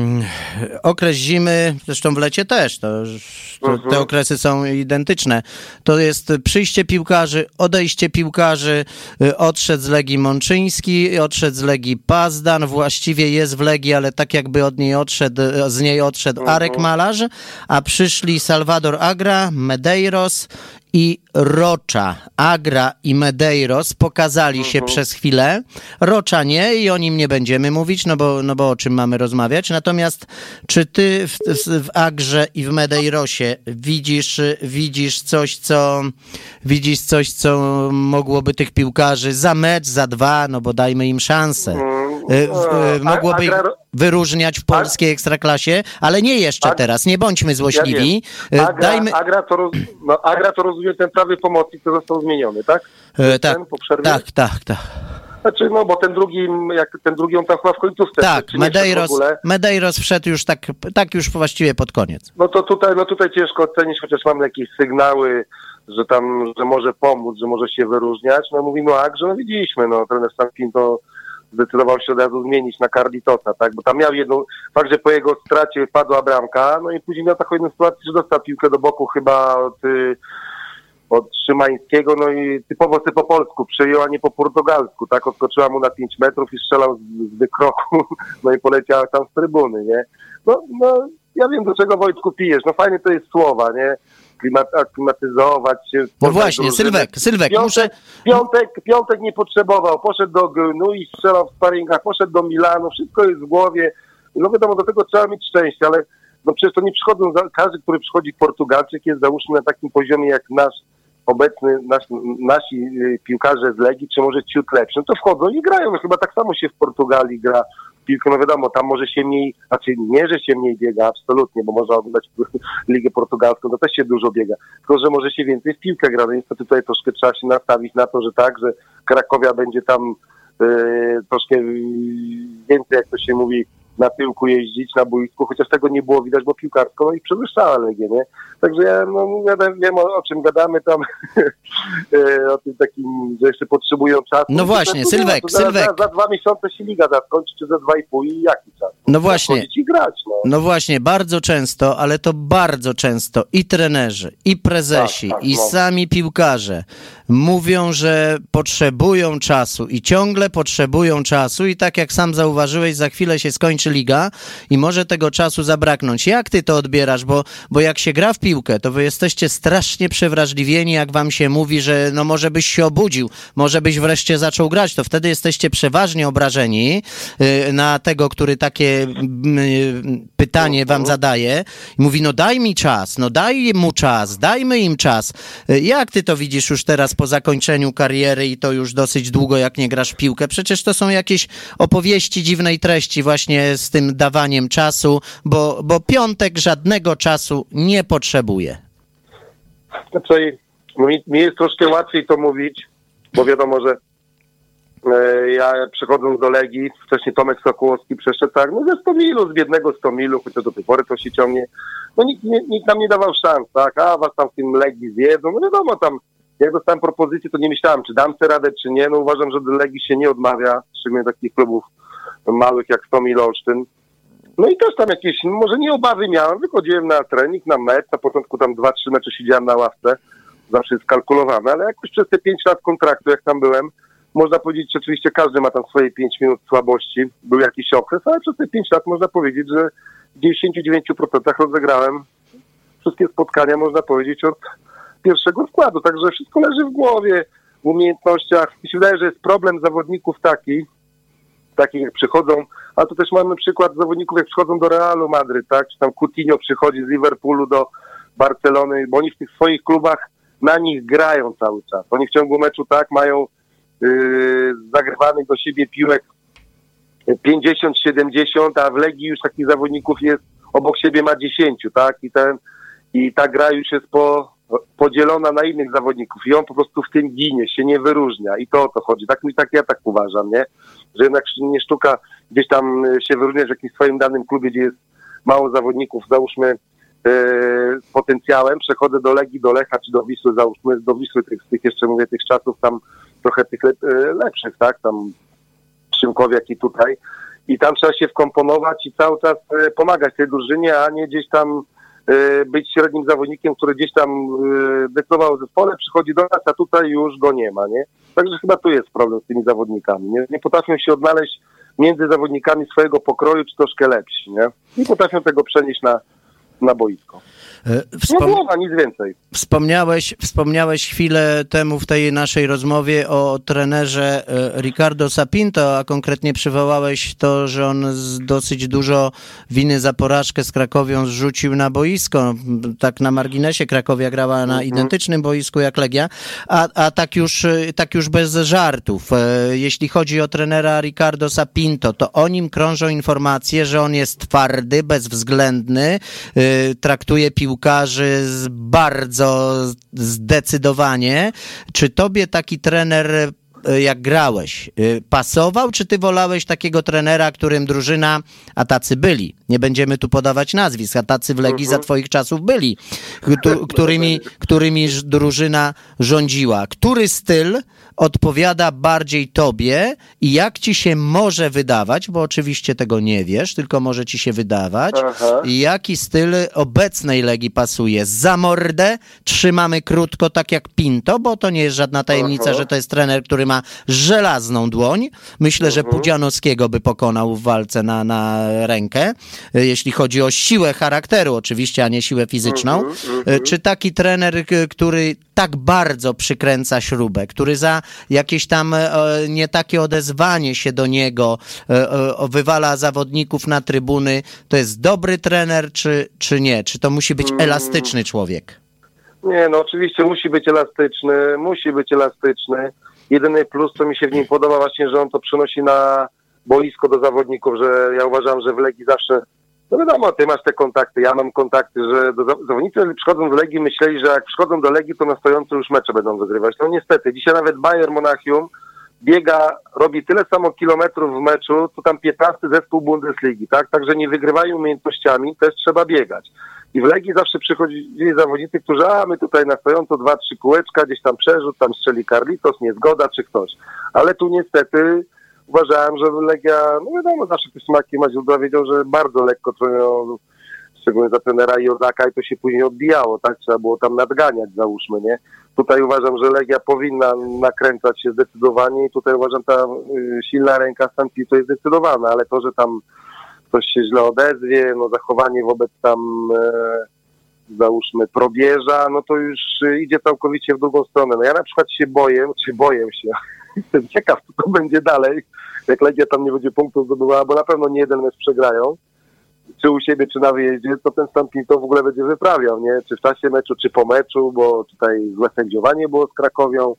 okres zimy, zresztą w lecie też, to, to, te okresy są identyczne. To jest przyjście piłkarzy, odejście piłkarzy, odszedł z Legii Mączyński, odszedł z Legii Pazdan, właściwie jest w Legii, ale tak jakby od niej odszedł, z niej odszedł Arek Malarz, a przyszli Salvador Agra, Medeiros i Rocza. Agra i Medeiros pokazali się uh-huh. przez chwilę. Rocza nie i o nim nie będziemy mówić, no bo, no bo o czym mamy rozmawiać. Natomiast czy ty w, w, w Agrze i w Medeirosie widzisz, widzisz coś, co widzisz coś, co mogłoby tych piłkarzy za mecz, za dwa, no bo dajmy im szansę. Uh-huh. Mogłoby ich wyróżniać w polskiej ekstraklasie, ale nie jeszcze teraz, nie bądźmy złośliwi. Ja Agra, Dajmy... Agra, to roz... no, Agra to rozumie ten prawy pomocnik, to został zmieniony, tak? E, tak, tak, tak, tak. Znaczy, no bo ten drugi, jak ten drugi on tam chyba w końcówce. Tak, Medeiros, Medeiros wszedł już tak, tak już właściwie pod koniec. No to tutaj, no tutaj ciężko ocenić, chociaż mamy jakieś sygnały, że tam, że może pomóc, że może się wyróżniać. No mówimy o Agrze, no widzieliśmy, no trener San Pinto zdecydował się od razu zmienić na Carlitosa, tak, bo tam miał jedną, fakt, że po jego stracie padła bramka, no i później miał taką jedną sytuację, że dostał piłkę do boku chyba od, od Szymańskiego, no i typowo ty po polsku przyjął, a nie po portugalsku, tak, odskoczyła mu na pięć metrów i strzelał z, z wykroku, no i poleciał tam z trybuny, nie, no, no, ja wiem, do czego Wojtku pijesz, no fajnie to jest słowa, nie, Klimat, aklimatyzować się. No właśnie, drużyny. Sylwek, Sylwek, piątek, muszę... Piątek, piątek nie potrzebował, poszedł do Gnu i strzelał w sparingach, poszedł do Milanu, wszystko jest w głowie. No wiadomo, do tego trzeba mieć szczęście, ale no przecież to nie przychodzą, każdy, który przychodzi Portugalczyk jest załóżmy na takim poziomie jak nasz obecny, nasz, nasi piłkarze z Legii, czy może ciut lepszy, no to wchodzą i grają. No chyba tak samo się w Portugalii gra piłkę, no wiadomo, tam może się mniej, znaczy nie, że się mniej biega, absolutnie, bo można oglądać Ligę Portugalską, to też się dużo biega, tylko że może się więcej w piłkę gra, no niestety tutaj troszkę trzeba się nastawić na to, że tak, że Krakowia będzie tam yy, troszkę więcej, jak to się mówi, na tyłku jeździć, na boisku, chociaż tego nie było widać, bo piłkarsko no i przewyższała Legię, nie? Także ja no, wiem, wiem o, o czym gadamy tam, o tym takim, że jeszcze potrzebują czasu. No właśnie, to, Sylwek, to Sylwek. Za, za, za dwa miesiące się liga zaskończy, czy za dwa i pół i jaki czas? No właśnie. I grać, no. no właśnie, bardzo często, ale to bardzo często i trenerzy, i prezesi, tak, tak, i no. sami piłkarze mówią, że potrzebują czasu i ciągle potrzebują czasu i tak jak sam zauważyłeś, za chwilę się skończy liga i może tego czasu zabraknąć. Jak ty to odbierasz? Bo, bo jak się gra w piłkę, to wy jesteście strasznie przewrażliwieni, jak wam się mówi, że no może byś się obudził, może byś wreszcie zaczął grać, to wtedy jesteście przeważnie obrażeni yy, na tego, który takie yy, pytanie wam zadaje i mówi, no daj mi czas, no daj mu czas, dajmy im czas. Yy, jak ty to widzisz już teraz po zakończeniu kariery i to już dosyć długo, jak nie grasz w piłkę? Przecież to są jakieś opowieści dziwnej treści właśnie z tym dawaniem czasu, bo, bo Piątek żadnego czasu nie potrzebuje. Znaczy, mi, mi jest troszkę łatwiej to mówić, bo wiadomo, że Ja przechodząc do Legii, wcześniej Tomek Sokołowski przeszedł tak, no ze sto milu, z biednego sto milu, chociaż do tej pory to się ciągnie. No nikt, nie, nikt nam nie dawał szans, tak, a was tam w tym Legii zjedzą, no wiadomo tam, jak dostałem propozycję, to nie myślałem, czy dam sobie radę, czy nie, no uważam, że do Legii się nie odmawia, szczególnie takich klubów małych jak sto mil Olsztyn. No i też tam jakieś, może nie obawy miałem, wychodziłem na trening, na mecz, na początku tam dwa, trzy mecze siedziałem na ławce, zawsze jest skalkulowane, ale jakoś przez te pięć lat kontraktu, jak tam byłem, można powiedzieć, że oczywiście każdy ma tam swoje pięć minut słabości, był jakiś okres, ale przez te pięć lat można powiedzieć, że w dziewięćdziesiąt dziewięć procent rozegrałem wszystkie spotkania, można powiedzieć, od pierwszego składu, także wszystko leży w głowie, w umiejętnościach. Mi się wydaje, że jest problem zawodników taki, takich jak przychodzą, a tu też mamy przykład zawodników, jak przychodzą do Realu Madryt, tak, czy tam Coutinho przychodzi z Liverpoolu do Barcelony, bo oni w tych swoich klubach na nich grają cały czas. Oni w ciągu meczu tak mają yy, zagrywanych do siebie piłek pięćdziesiąt siedemdziesiąt, a w Legii już takich zawodników jest, obok siebie ma dziesięć, tak, i ten, i ta gra już jest po, podzielona na innych zawodników i on po prostu w tym ginie, się nie wyróżnia i to o to chodzi. Tak, tak ja tak uważam, nie? Że jednak nie sztuka gdzieś tam się wyróżniać w jakimś swoim danym klubie, gdzie jest mało zawodników, załóżmy yy, z potencjałem, przechodzę do Legii, do Lecha czy do Wisły, załóżmy do Wisły tych, tych jeszcze mówię, tych czasów tam trochę tych lep, yy, lepszych, tak, tam Szymkowiak i tutaj i tam trzeba się wkomponować i cały czas yy, pomagać tej drużynie, a nie gdzieś tam być średnim zawodnikiem, który gdzieś tam decydował o zespole, przychodzi do nas, a tutaj już go nie ma, nie? Także chyba tu jest problem z tymi zawodnikami, nie? Nie potrafią się odnaleźć między zawodnikami swojego pokroju, czy troszkę lepsi, nie? Nie potrafią tego przenieść na, na boisko. Wspom- nie głowa, nic więcej. Wspomniałeś, wspomniałeś chwilę temu w tej naszej rozmowie o trenerze Ricardo Sapinto, a konkretnie przywołałeś to, że on z dosyć dużo winy za porażkę z Krakowią zrzucił na boisko. Tak na marginesie, Krakowia grała na identycznym boisku jak Legia, a, a tak już, tak już bez żartów. Jeśli chodzi o trenera Ricardo Sapinto, to o nim krążą informacje, że on jest twardy, bezwzględny, traktuje piłkarzy z bardzo zdecydowanie. Czy tobie taki trener, jak grałeś, pasował, czy ty wolałeś takiego trenera, którym drużyna, a tacy byli, nie będziemy tu podawać nazwisk, a tacy w Legii za twoich czasów byli, którymi, którymi drużyna rządziła. Który styl odpowiada bardziej tobie i jak ci się może wydawać, bo oczywiście tego nie wiesz, tylko może ci się wydawać, Aha. jaki styl obecnej Legii pasuje? Za mordę trzymamy krótko, tak jak Pinto, bo to nie jest żadna tajemnica, Aha. że to jest trener, który ma żelazną dłoń. Myślę, że Pudzianowskiego by pokonał w walce na, na rękę, jeśli chodzi o siłę charakteru oczywiście, a nie siłę fizyczną. Czy taki trener, który tak bardzo przykręca śrubę, który za jakieś tam nie takie odezwanie się do niego wywala zawodników na trybuny, to jest dobry trener, czy, czy nie? Czy to musi być elastyczny człowiek? Nie, no oczywiście musi być elastyczny, musi być elastyczny. Jedyny plus, co mi się w nim podoba właśnie, że on to przynosi na boisko do zawodników, że ja uważam, że w Legii zawsze, no wiadomo, ty masz te kontakty, ja mam kontakty, że do, zawodnicy przychodzą do Legii, myśleli, że jak przychodzą do Legii, to na stojąco już mecze będą wygrywać. No niestety, dzisiaj nawet Bayern Monachium biega, robi tyle samo kilometrów w meczu, co tam piętnasty zespół Bundesligi, tak? Także nie wygrywają umiejętnościami, też trzeba biegać. I w Legii zawsze przychodzili zawodnicy, którzy, a my tutaj na stojąco dwa, trzy kółeczka, gdzieś tam przerzut, tam strzeli Carlitos, niezgoda czy ktoś. Ale tu niestety uważałem, że Legia, no wiadomo, zawsze ktoś Maki Maziuda wiedział, że bardzo lekko trenują, szczególnie za trenera Jodaka i to się później odbijało, tak? Trzeba było tam nadganiać, załóżmy, nie? Tutaj uważam, że Legia powinna nakręcać się zdecydowanie i tutaj uważam, ta y, silna ręka Santi to jest zdecydowana, ale to, że tam ktoś się źle odezwie, no zachowanie wobec tam e, załóżmy probierza, no to już idzie całkowicie w drugą stronę. No ja na przykład się boję, czy boję się, jestem ciekaw, co to będzie dalej, jak Legia tam nie będzie punktów zdobywała, bo na pewno nie jeden mecz przegrają, czy u siebie, czy na wyjeździe, to ten Stampin to w ogóle będzie wyprawiał, nie? Czy w czasie meczu, czy po meczu, bo tutaj złe sędziowanie było z Krakowią,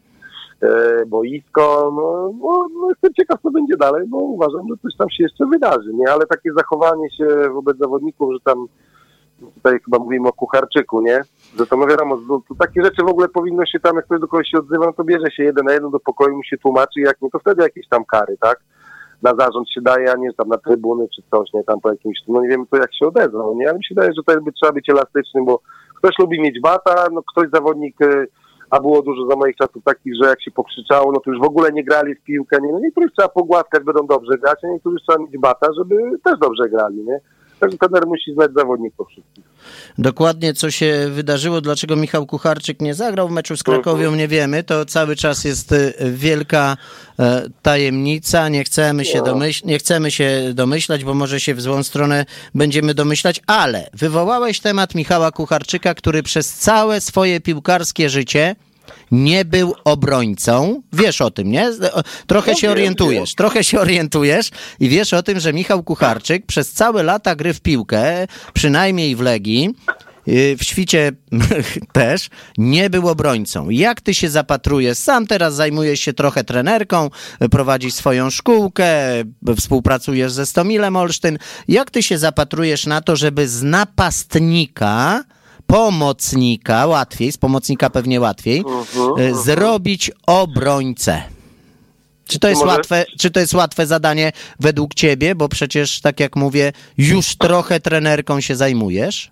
e, boisko, no, no, no jestem ciekaw, co będzie dalej, bo uważam, że coś tam się jeszcze wydarzy, nie? Ale takie zachowanie się wobec zawodników, że tam tutaj chyba mówimy o Kucharczyku, nie? Że to no wiadomo, to, to takie rzeczy w ogóle powinno się tam, jak ktoś do kogoś się odzywa, no to bierze się jeden na jeden do pokoju, mu się tłumaczy, jak nie, to wtedy jakieś tam kary, tak? Na zarząd się daje, a nie tam na trybuny czy coś, nie? Tam po jakimś, no nie wiem to jak się odezwał, nie? Ale mi się wydaje, że tutaj by trzeba być elastycznym, bo ktoś lubi mieć bata, no ktoś zawodnik, a było dużo za moich czasów takich, że jak się pokrzyczało, no to już w ogóle nie grali w piłkę, nie? No niektórych trzeba pogłaskać, będą dobrze grać, a niektórych trzeba mieć bata, żeby też dobrze grali, nie? Także trener musi znać zawodników wszystkich. Dokładnie co się wydarzyło, dlaczego Michał Kucharczyk nie zagrał w meczu z Krakowią, nie wiemy. To cały czas jest wielka e, tajemnica. Nie chcemy się, domyśl- nie chcemy się domyślać, bo może się w złą stronę będziemy domyślać, ale wywołałeś temat Michała Kucharczyka, który przez całe swoje piłkarskie życie nie był obrońcą. Wiesz o tym, nie? Trochę się orientujesz, trochę się orientujesz i wiesz o tym, że Michał Kucharczyk przez całe lata gry w piłkę, przynajmniej w Legii, w Świcie też, nie był obrońcą. Jak ty się zapatrujesz? Sam teraz zajmujesz się trochę trenerką, prowadzisz swoją szkółkę, współpracujesz ze Stomilem Olsztyn. Jak ty się zapatrujesz na to, żeby z napastnika, pomocnika, łatwiej, z pomocnika pewnie łatwiej, uh-huh, zrobić obrońcę? Czy to jest Może... łatwe, czy to jest łatwe zadanie według ciebie? Bo przecież, tak jak mówię, już trochę trenerką się zajmujesz.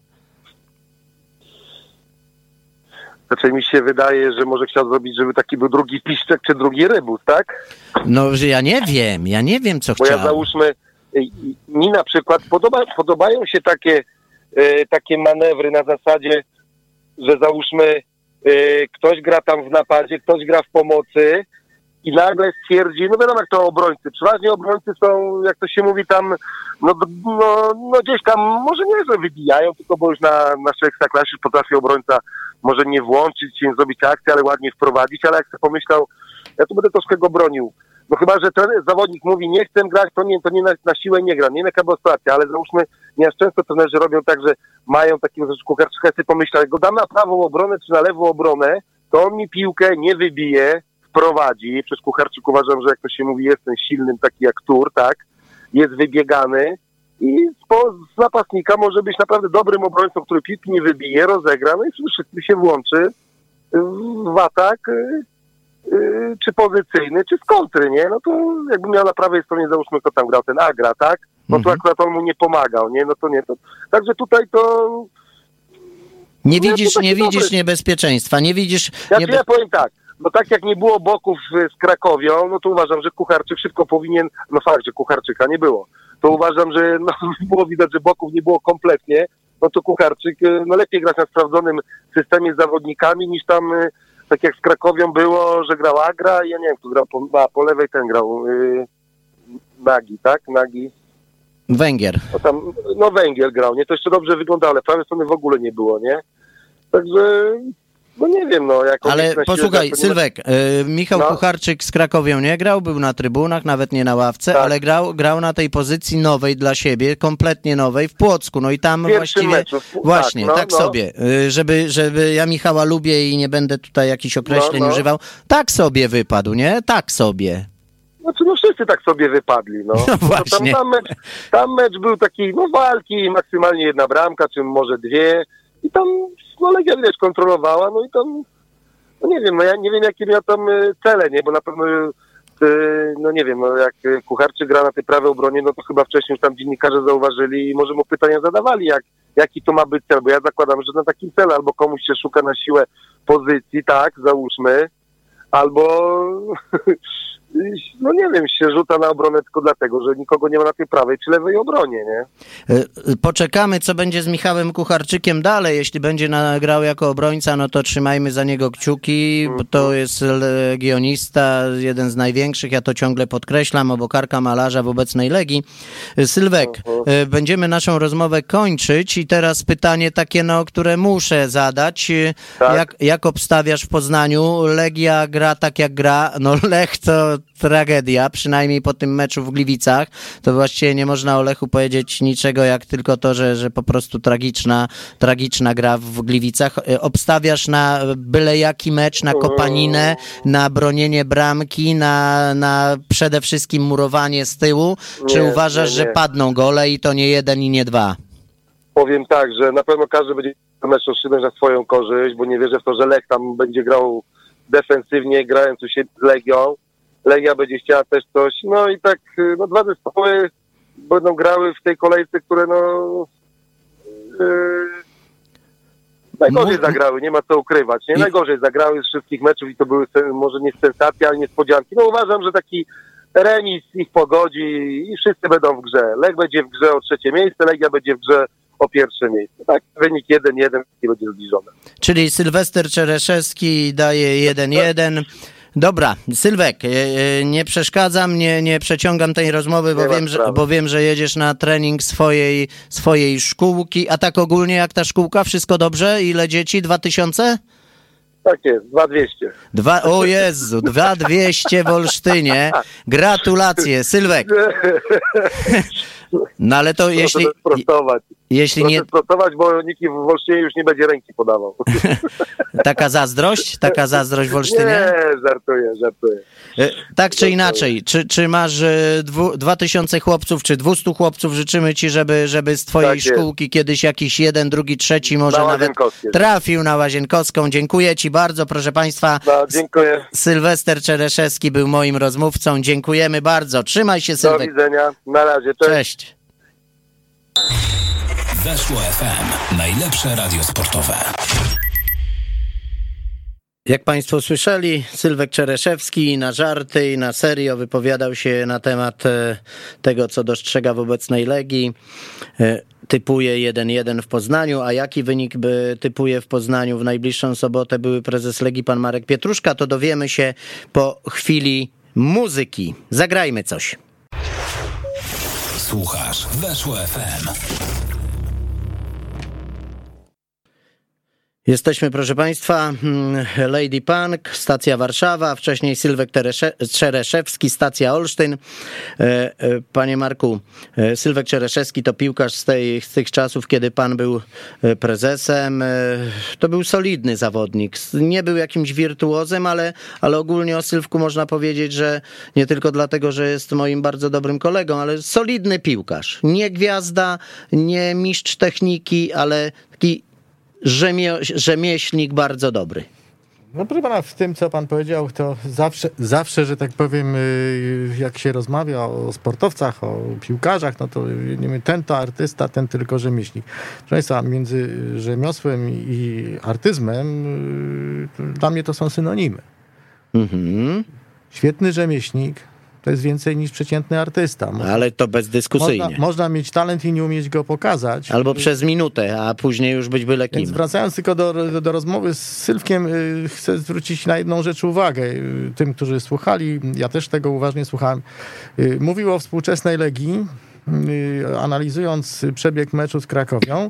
Znaczy mi się wydaje, że może chciał zrobić, żeby taki był drugi Piszczek czy drugi Rybus, tak? No, że ja nie wiem, ja nie wiem, co Bo chciał. ja załóżmy, mi na przykład podoba, podobają się takie takie manewry na zasadzie, że załóżmy ktoś gra tam w napadzie, ktoś gra w pomocy i nagle stwierdzi, no wiadomo jak to obrońcy, przeważnie obrońcy są, jak to się mówi tam, no, no, no gdzieś tam, może nie, że wybijają, tylko bo już na naszej ekstraklasie potrafi obrońca może nie włączyć, nie zrobić akcji, ale ładnie wprowadzić, ale jak sobie pomyślał, ja tu będę troszkę go bronił. No chyba, że ten zawodnik mówi, nie chcę grać, to nie, to nie na, na siłę nie gra, nie wiem jaka była sytuacja, ale załóżmy, nie aż często trenerzy robią tak, że mają takiego rzecz Kucharczyka, sobie pomyślał, jak go dam na prawą obronę czy na lewą obronę, to on mi piłkę nie wybije, wprowadzi, przez Kucharczyk uważam, że jak to się mówi, jest ten silnym taki jak Tur, tak, jest wybiegany i z, z napastnika może być naprawdę dobrym obrońcą, który piłki nie wybije, rozegra, no i przede wszystkim się włączy w atak, czy pozycyjny, czy z kontry, nie? No to jakby miał na prawej stronie, załóżmy, kto tam grał, ten Agra, tak? No to akurat on mu nie pomagał, nie? No to nie. To... Także tutaj to... Nie widzisz, nie widzisz dobry... niebezpieczeństwa, nie widzisz... Ja, niebe... ja powiem tak, no tak jak nie było boków z Krakowią, no to uważam, że Kucharczyk szybko powinien, no fakt, że Kucharczyka nie było, to uważam, że no, było widać, że boków nie było kompletnie, no to Kucharczyk, no lepiej grać na sprawdzonym systemie z zawodnikami niż tam... Tak jak z Krakowią było, że grał Agra, ja nie wiem, kto grał po, a, po lewej ten grał yy, Nagi, tak? Nagi. Węgier. No, tam, no Węgier grał, nie? To jeszcze dobrze wyglądało, ale prawej strony w ogóle nie było, nie? Także, no nie wiem, no. Jak ale posłuchaj, tak, Sylwek, yy, Michał no. Kucharczyk z Krakowią nie grał, był na trybunach, nawet nie na ławce, tak. ale grał, grał na tej pozycji nowej dla siebie, kompletnie nowej, w Płocku, no i tam Pierwszy właściwie, meczu. właśnie, tak, no, tak no. sobie, yy, żeby, żeby ja Michała lubię i nie będę tutaj jakichś określeń no, no. używał, tak sobie wypadł, nie? Tak sobie. Znaczy, no wszyscy tak sobie wypadli, no. No właśnie. Tam, tam, mecz, tam mecz był taki, no walki, maksymalnie jedna bramka, czy może dwie i tam, no Legia widać kontrolowała, no i tam no nie wiem, no ja nie wiem jakie miał tam cele, nie, bo na pewno no nie wiem, no jak Kucharczyk gra na tej prawej obronie, no to chyba wcześniej już tam dziennikarze zauważyli i może mu pytania zadawali, jak, jaki to ma być cel, bo ja zakładam, że na takim celu albo komuś się szuka na siłę pozycji, tak, załóżmy, albo no nie wiem, się rzuca na obronę tylko dlatego, że nikogo nie ma na tej prawej czy lewej obronie, nie? Poczekamy, co będzie z Michałem Kucharczykiem dalej. Jeśli będzie grał jako obrońca, no to trzymajmy za niego kciuki, bo to jest legionista, jeden z największych, ja to ciągle podkreślam, obok Arka Malarza w obecnej Legii. Sylwek, uh-huh. będziemy naszą rozmowę kończyć i teraz pytanie takie, no, które muszę zadać. Tak. Jak, jak obstawiasz w Poznaniu? Legia gra tak jak gra, no Lech to tragedia, przynajmniej po tym meczu w Gliwicach, to właściwie nie można o Lechu powiedzieć niczego, jak tylko to, że, że po prostu tragiczna, tragiczna gra w Gliwicach. Obstawiasz na byle jaki mecz, na kopaninę, na bronienie bramki, na, na przede wszystkim murowanie z tyłu, czy nie, uważasz, nie, nie. że padną gole i to nie jeden i nie dwa? powiem tak, że na pewno każdy będzie mecz rozstrzygnąć na swoją korzyść, bo nie wierzę w to, że Lech tam będzie grał defensywnie, grając u siebie z Legią. Legia będzie chciała też coś, no i tak, no dwa zespoły będą grały w tej kolejce, które no yy, najgorzej zagrały, nie ma co ukrywać, nie? Najgorzej zagrały z wszystkich meczów i to były może nie sensacje, ale niespodzianki. No uważam, że taki remis ich pogodzi i wszyscy będą w grze. Lech będzie w grze o trzecie miejsce, Legia będzie w grze o pierwsze miejsce. Tak, wynik jeden jeden i będzie zbliżony. Czyli Sylwester Czereszewski daje jeden jeden. Dobra, Sylwek, nie przeszkadzam, nie, nie przeciągam tej rozmowy, bo wiem, że, bo wiem, że jedziesz na trening swojej, swojej szkółki. A tak ogólnie jak ta szkółka? Wszystko dobrze? Ile dzieci? Dwa tysiące? Tak jest, dwa dwieście. Dwa, o Jezu, dwa dwieście w Olsztynie. Gratulacje, Sylwek. No ale to Proszę jeśli... sprostować. Jeśli Proszę nie... sprostować, bo nikt w Olsztynie już nie będzie ręki podawał. Taka zazdrość? Taka zazdrość w Olsztynie? Nie, żartuję, żartuję. Tak czy inaczej, czy, czy masz dwu, dwa tysiące chłopców, czy dwieście chłopców? Życzymy ci, żeby, żeby z twojej Tak szkółki jest. Kiedyś jakiś jeden, drugi, trzeci może na nawet trafił na Łazienkowską. Dziękuję ci bardzo, proszę państwa. No, dziękuję. Sylwester Czereszewski był moim rozmówcą. Dziękujemy bardzo. Trzymaj się, Sylwek. Do widzenia. Na razie. Cześć. Cześć. Weszło F M. Najlepsze radio sportowe. Jak państwo słyszeli, Sylwek Czereszewski na żarty i na serio wypowiadał się na temat tego, co dostrzega w obecnej Legii. Typuje jeden jeden w Poznaniu, a jaki wynik by typuje w Poznaniu w najbliższą sobotę były prezes Legii pan Marek Pietruszka, to dowiemy się po chwili muzyki. Zagrajmy coś. Słuchasz Weszło F M. Jesteśmy, proszę państwa, Lady Punk, stacja Warszawa, wcześniej Sylwek Czereszewski, stacja Olsztyn. Panie Marku, Sylwek Czereszewski to piłkarz z, tej, z tych czasów, kiedy pan był prezesem. To był solidny zawodnik. Nie był jakimś wirtuozem, ale, ale ogólnie o Sylwku można powiedzieć, że nie tylko dlatego, że jest moim bardzo dobrym kolegą, ale solidny piłkarz. Nie gwiazda, nie mistrz techniki, ale taki Rzemie, rzemieślnik bardzo dobry. No proszę pana, w tym co pan powiedział, to zawsze, zawsze, że tak powiem, jak się rozmawia o sportowcach, o piłkarzach, no to nie wiem, ten to artysta, ten tylko rzemieślnik. Proszę państwa, między rzemiosłem i artyzmem dla mnie to są synonimy. Mhm. Świetny rzemieślnik to jest więcej niż przeciętny artysta. Można, ale to bezdyskusyjnie. Można, można mieć talent i nie umieć go pokazać. Albo przez minutę, a później już być byle kim. Więc wracając tylko do, do, do rozmowy z Sylwkiem, yy, chcę zwrócić na jedną rzecz uwagę. Yy, tym, którzy słuchali, ja też tego uważnie słuchałem. Yy, mówił o współczesnej Legii, yy, analizując przebieg meczu z Krakowią.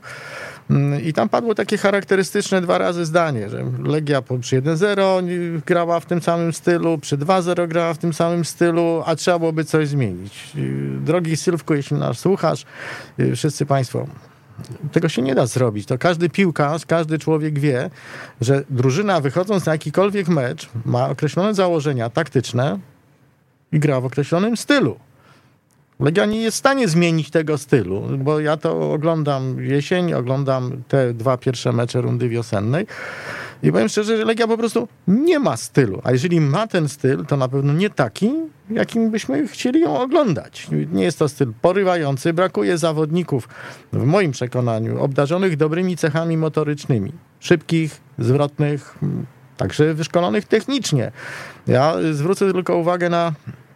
I tam padło takie charakterystyczne dwa razy zdanie, że Legia przy jeden zero grała w tym samym stylu, przy dwa zero grała w tym samym stylu, a trzeba byłoby coś zmienić. Drogi Sylwku, jeśli nas słuchasz, wszyscy państwo, tego się nie da zrobić. To każdy piłkarz, każdy człowiek wie, że drużyna wychodząc na jakikolwiek mecz ma określone założenia taktyczne i gra w określonym stylu. Legia nie jest w stanie zmienić tego stylu, bo ja to oglądam jesień, oglądam te dwa pierwsze mecze rundy wiosennej i powiem szczerze, że Legia po prostu nie ma stylu, a jeżeli ma ten styl, to na pewno nie taki, jakim byśmy chcieli ją oglądać. Nie jest to styl porywający, brakuje zawodników, w moim przekonaniu, obdarzonych dobrymi cechami motorycznymi, szybkich, zwrotnych, także wyszkolonych technicznie. Ja zwrócę tylko uwagę na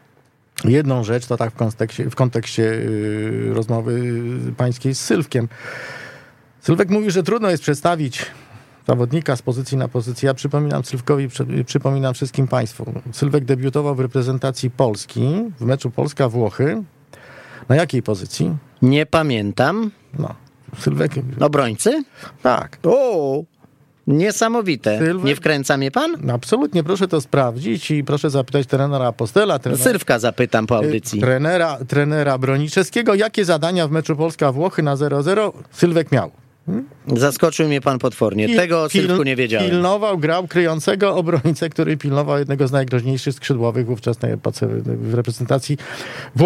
jedną rzecz, to tak w kontekście, w kontekście yy, rozmowy pańskiej z Sylwkiem. Sylwek mówi, że trudno jest przedstawić zawodnika z pozycji na pozycję. Ja przypominam Sylwkowi, przypominam wszystkim państwu. Sylwek debiutował w reprezentacji Polski w meczu Polska-Włochy. Na jakiej pozycji? Nie pamiętam. No, Sylwek... Obrońcy? Tak. O, niesamowite. Sylwek... Nie wkręca mnie pan? Absolutnie, proszę to sprawdzić i proszę zapytać trenera Apostela. Trenera... Sylwka zapytam po audycji. Trenera, trenera Broniczewskiego. Jakie zadania w meczu Polska-Włochy na zero zero Sylwek miał? Hmm? Zaskoczył mnie pan potwornie. Pil, Tego o Sylwku nie wiedziałem. Pilnował, grał kryjącego obrońcę, który pilnował jednego z najgroźniejszych skrzydłowych wówczas w reprezentacji Włoch.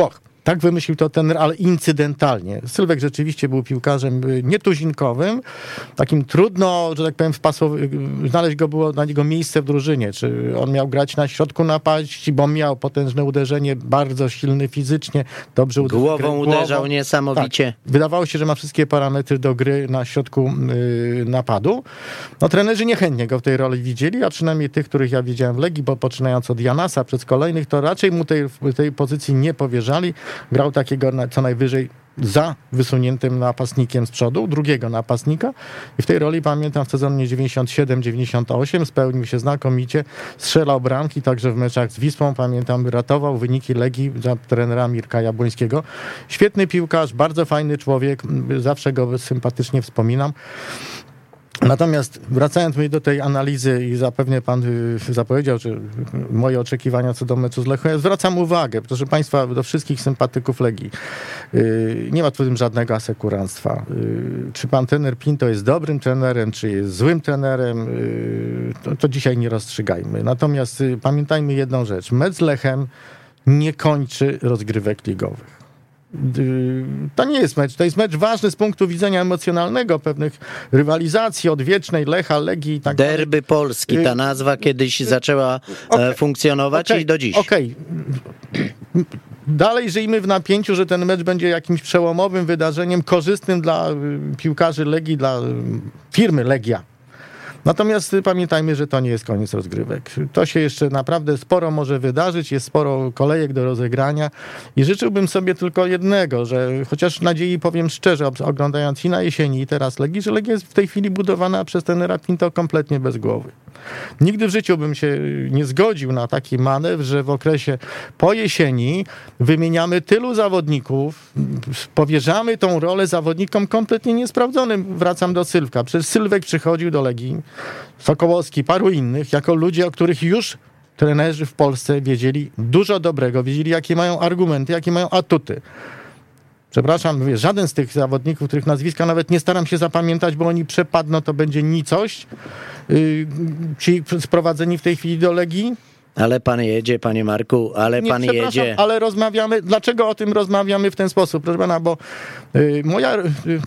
Tak wymyślił to trener, ale incydentalnie. Sylwek rzeczywiście był piłkarzem nietuzinkowym, takim trudno, że tak powiem, wpasowy, znaleźć go było na niego miejsce w drużynie. Czy on miał grać na środku napaści, bo miał potężne uderzenie, bardzo silny fizycznie, dobrze uderzał. Głową uderzał niesamowicie. Tak. Wydawało się, że ma wszystkie parametry do gry na środku yy, napadu. No trenerzy niechętnie go w tej roli widzieli, a przynajmniej tych, których ja widziałem w Legii, bo poczynając od Janasa przez kolejnych, to raczej mu tej, tej pozycji nie powierzali. Grał takiego co najwyżej za wysuniętym napastnikiem z przodu, drugiego napastnika i w tej roli pamiętam w sezonie dziewięćdziesiąt siedem dziewięćdziesiąt osiem spełnił się znakomicie, strzelał bramki także w meczach z Wisłą, pamiętam, ratował wyniki Legii za trenera Mirka Jabłońskiego. Świetny piłkarz, bardzo fajny człowiek, zawsze go sympatycznie wspominam. Natomiast wracając do tej analizy i zapewne pan zapowiedział, że moje oczekiwania co do meczu z Lechią, ja zwracam uwagę, proszę państwa, do wszystkich sympatyków Legii. Nie ma w tym żadnego asekuranstwa. Czy pan trener Pinto jest dobrym trenerem, czy jest złym trenerem, to, to dzisiaj nie rozstrzygajmy. Natomiast pamiętajmy jedną rzecz. Mecz z Lechem nie kończy rozgrywek ligowych. To nie jest mecz, to jest mecz ważny z punktu widzenia emocjonalnego, pewnych rywalizacji odwiecznej Lecha, Legii i tak dalej. Derby Polski, ta nazwa kiedyś zaczęła okay. funkcjonować okay. i do dziś. Okej. Okay. Dalej żyjmy w napięciu, że ten mecz będzie jakimś przełomowym wydarzeniem, korzystnym dla piłkarzy Legii, dla firmy Legia. Natomiast pamiętajmy, że to nie jest koniec rozgrywek. To się jeszcze naprawdę sporo może wydarzyć, jest sporo kolejek do rozegrania i życzyłbym sobie tylko jednego, że chociaż nadziei powiem szczerze, oglądając i na jesieni i teraz Legii, że Legia jest w tej chwili budowana przez trenera Pinto kompletnie bez głowy. Nigdy w życiu bym się nie zgodził na taki manewr, że w okresie po jesieni wymieniamy tylu zawodników, powierzamy tą rolę zawodnikom kompletnie niesprawdzonym. Wracam do Sylwka. Przecież Sylwek przychodził do Legii, Sokołowski, paru innych, jako ludzie, o których już trenerzy w Polsce wiedzieli dużo dobrego, wiedzieli jakie mają argumenty, jakie mają atuty. Przepraszam, mówię, żaden z tych zawodników, których nazwiska nawet nie staram się zapamiętać, bo oni przepadną, to będzie nicość. Yy, ci sprowadzeni w tej chwili do Legii. Ale pan jedzie, panie Marku, ale nie, pan jedzie. Ale rozmawiamy, dlaczego o tym rozmawiamy w ten sposób? Proszę pana, bo yy, moja... Yy,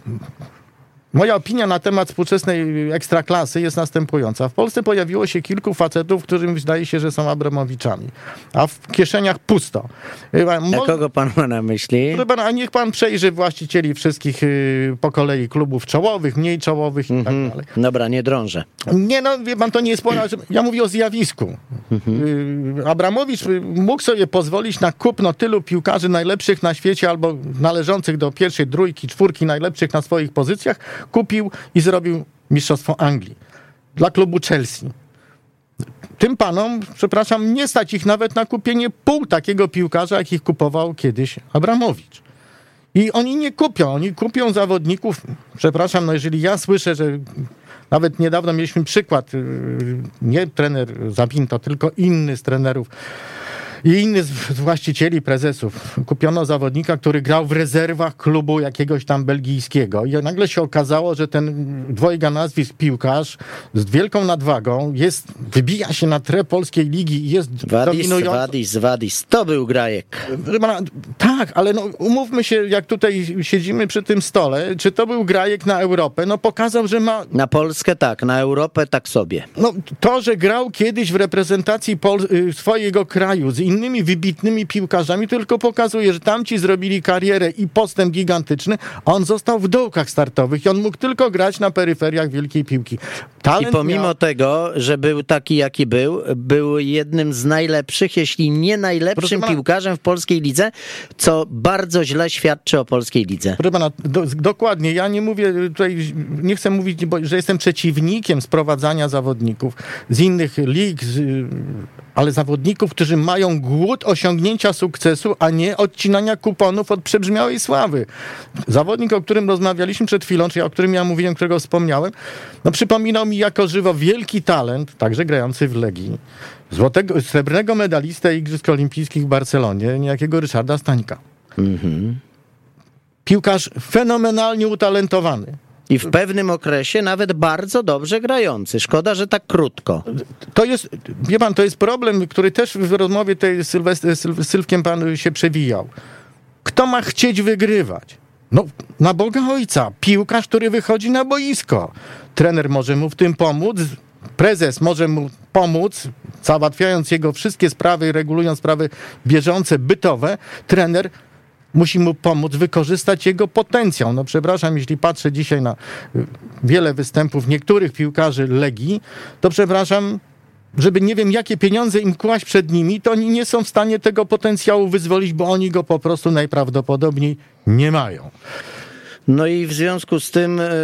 Moja opinia na temat współczesnej ekstraklasy jest następująca. W Polsce pojawiło się kilku facetów, którym wydaje się, że są Abramowiczami, a w kieszeniach pusto. A kogo pan ma na myśli? A niech pan przejrzy właścicieli wszystkich po kolei klubów czołowych, mniej czołowych i mm-hmm. tak dalej. Dobra, nie drążę. Nie, no wie pan, to nie jest pora. Ja mówię o zjawisku. Mm-hmm. Abramowicz mógł sobie pozwolić na kupno tylu piłkarzy najlepszych na świecie albo należących do pierwszej trójki, czwórki najlepszych na swoich pozycjach, kupił i zrobił mistrzostwo Anglii dla klubu Chelsea. Tym panom, przepraszam, nie stać ich nawet na kupienie pół takiego piłkarza, jakich kupował kiedyś Abramowicz. I oni nie kupią, oni kupią zawodników, przepraszam, no jeżeli ja słyszę, że nawet niedawno mieliśmy przykład, nie trener Zapinto, tylko inny z trenerów i inny z właścicieli, prezesów. Kupiono zawodnika, który grał w rezerwach klubu jakiegoś tam belgijskiego i nagle się okazało, że ten dwojga nazwisk piłkarz z wielką nadwagą jest, wybija się na tle polskiej ligi i jest Wadis, dominujący. Wadis, Wadis, to był grajek. Tak, ale no, umówmy się, jak tutaj siedzimy przy tym stole, czy to był grajek na Europę? No pokazał, że ma... Na Polskę tak, na Europę tak sobie. No to, że grał kiedyś w reprezentacji Pol- swojego kraju z innymi wybitnymi piłkarzami, tylko pokazuje, że tamci zrobili karierę i postęp gigantyczny, a on został w dołkach startowych i on mógł tylko grać na peryferiach wielkiej piłki. Talent I pomimo miał... tego, że był taki, jaki był, był jednym z najlepszych, jeśli nie najlepszym pana... piłkarzem w polskiej lidze, co bardzo źle świadczy o polskiej lidze. Proszę pana, do, dokładnie. Ja nie mówię tutaj, nie chcę mówić, bo, że jestem przeciwnikiem sprowadzania zawodników z innych lig, z, ale zawodników, którzy mają głód osiągnięcia sukcesu, a nie odcinania kuponów od przebrzmiałej sławy. Zawodnik, o którym rozmawialiśmy przed chwilą, czy o którym ja mówiłem, którego wspomniałem, no przypominał mi jako żywo wielki talent, także grający w Legii, złotego, srebrnego medalistę Igrzysk Olimpijskich w Barcelonie, niejakiego Ryszarda Stańka. Mhm. Piłkarz fenomenalnie utalentowany. I w pewnym okresie nawet bardzo dobrze grający. Szkoda, że tak krótko. To jest, wie pan, to jest problem, który też w rozmowie tej z Sylwest- Sylwkiem pan się przewijał. Kto ma chcieć wygrywać? No, na Boga Ojca, piłkarz, który wychodzi na boisko. Trener może mu w tym pomóc, prezes może mu pomóc, załatwiając jego wszystkie sprawy, regulując sprawy bieżące, bytowe. Trener musi mu pomóc wykorzystać jego potencjał. No przepraszam, jeśli patrzę dzisiaj na wiele występów niektórych piłkarzy Legii, to przepraszam, żeby nie wiem jakie pieniądze im kłaść przed nimi, to oni nie są w stanie tego potencjału wyzwolić, bo oni go po prostu najprawdopodobniej nie mają. No i w związku z tym y,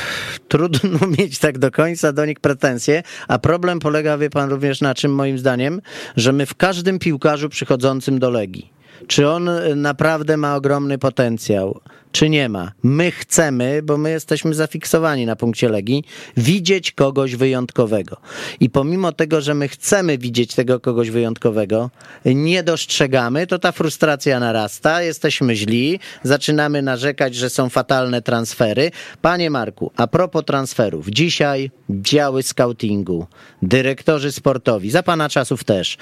trudno mieć tak do końca do nich pretensje, a problem polega, wie pan, również na czym moim zdaniem, że my w każdym piłkarzu przychodzącym do Legii, czy on naprawdę ma ogromny potencjał, czy nie ma. My chcemy, bo my jesteśmy zafiksowani na punkcie Legii, widzieć kogoś wyjątkowego. I pomimo tego, że my chcemy widzieć tego kogoś wyjątkowego, nie dostrzegamy, to ta frustracja narasta, jesteśmy źli, zaczynamy narzekać, że są fatalne transfery. Panie Marku, a propos transferów, dzisiaj działy scoutingu, dyrektorzy sportowi, za pana czasów też,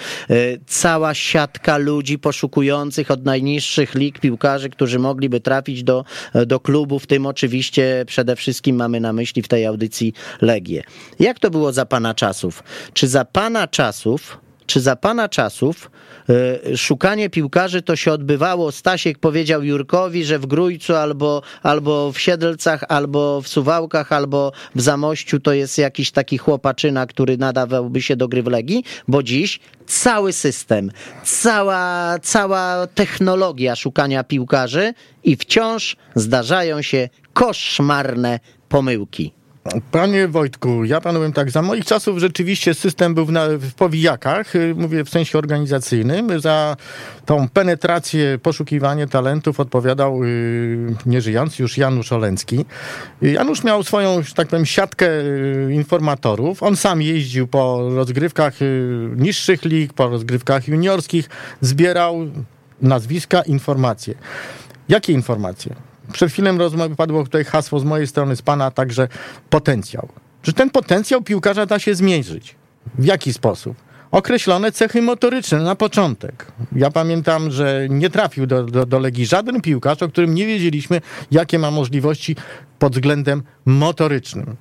cała siatka ludzi poszukujących od najniższych lig piłkarzy, którzy mogliby trafić do do klubu, w tym oczywiście przede wszystkim mamy na myśli w tej audycji Legię. Jak to było za pana czasów? Czy za pana czasów, czy za pana czasów y, szukanie piłkarzy to się odbywało? Stasiek powiedział Jurkowi, że w Grójcu albo, albo w Siedlcach, albo w Suwałkach, albo w Zamościu to jest jakiś taki chłopaczyna, który nadawałby się do gry w Legii, bo dziś cały system, cała, cała technologia szukania piłkarzy i wciąż zdarzają się koszmarne pomyłki. Panie Wojtku, ja panu powiem tak, za moich czasów rzeczywiście system był w, na, w powijakach, mówię w sensie organizacyjnym. Za tą penetrację, poszukiwanie talentów odpowiadał yy, nieżyjący już Janusz Oleński. Janusz miał swoją, że tak powiem, siatkę yy, informatorów. On sam jeździł po rozgrywkach yy, niższych lig, po rozgrywkach juniorskich, zbierał nazwiska, informacje. Jakie informacje? Przed chwilą rozmowy padło tutaj hasło z mojej strony, z pana, także potencjał. Że ten potencjał piłkarza da się zmierzyć. W jaki sposób? Określone cechy motoryczne na początek. Ja pamiętam, że nie trafił do, do, do Legii żaden piłkarz, o którym nie wiedzieliśmy, jakie ma możliwości pod względem motorycznym.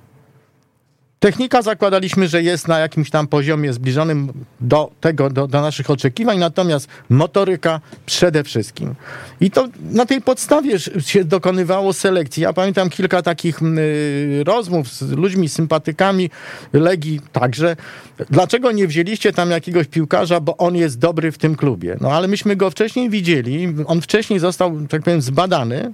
Technika zakładaliśmy, że jest na jakimś tam poziomie zbliżonym do tego, do, do naszych oczekiwań, natomiast motoryka przede wszystkim. I to na tej podstawie się dokonywało selekcji. Ja pamiętam kilka takich y, rozmów z ludźmi, sympatykami Legii także. Dlaczego nie wzięliście tam jakiegoś piłkarza, bo on jest dobry w tym klubie? No ale myśmy go wcześniej widzieli, on wcześniej został, tak powiem, zbadany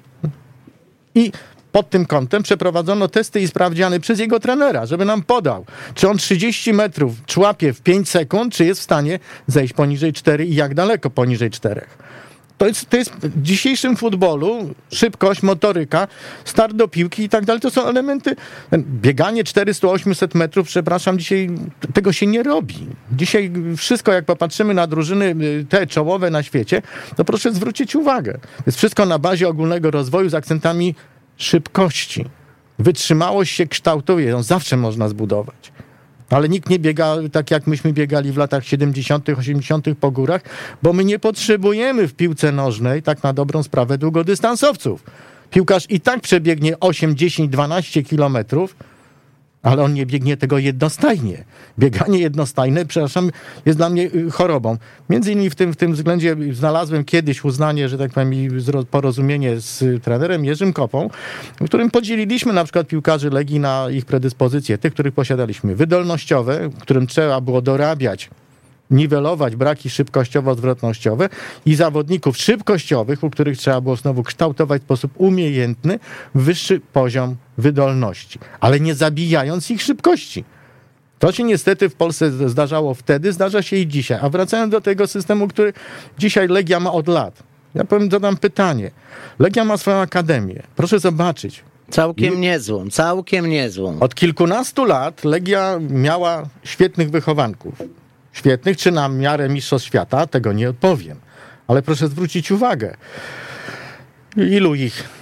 i pod tym kątem przeprowadzono testy i sprawdziany przez jego trenera, żeby nam podał, czy on trzydzieści metrów człapie w pięć sekund, czy jest w stanie zejść poniżej czterech i jak daleko poniżej czterech. To jest, to jest w dzisiejszym futbolu szybkość, motoryka, start do piłki i tak dalej. To są elementy. Bieganie czterysta osiemset metrów, przepraszam, dzisiaj tego się nie robi. Dzisiaj wszystko, jak popatrzymy na drużyny te czołowe na świecie, to proszę zwrócić uwagę. Jest wszystko na bazie ogólnego rozwoju z akcentami szybkości. Wytrzymałość się kształtuje, ją zawsze można zbudować. Ale nikt nie biega tak, jak myśmy biegali w latach siedemdziesiątych, osiemdziesiątych po górach, bo my nie potrzebujemy w piłce nożnej, tak na dobrą sprawę, długodystansowców. Piłkarz i tak przebiegnie osiem, dziesięć, dwanaście kilometrów, ale on nie biegnie tego jednostajnie. Bieganie jednostajne, przepraszam, jest dla mnie chorobą. Między innymi w tym, w tym względzie znalazłem kiedyś uznanie, że tak powiem, i porozumienie z trenerem Jerzym Kopą, w którym podzieliliśmy na przykład piłkarzy Legii na ich predyspozycje, tych, których posiadaliśmy wydolnościowe, którym trzeba było dorabiać, niwelować braki szybkościowo-zwrotnościowe i zawodników szybkościowych, u których trzeba było znowu kształtować w sposób umiejętny wyższy poziom wydolności, ale nie zabijając ich szybkości. To się niestety w Polsce zdarzało wtedy, zdarza się i dzisiaj. A wracając do tego systemu, który dzisiaj Legia ma od lat. Ja powiem, zadam pytanie. Legia ma swoją akademię. Proszę zobaczyć. Całkiem niezłą, całkiem niezłą. Od kilkunastu lat Legia miała świetnych wychowanków. Świetnych, czy na miarę mistrzostw świata, tego nie odpowiem. Ale proszę zwrócić uwagę, ilu ich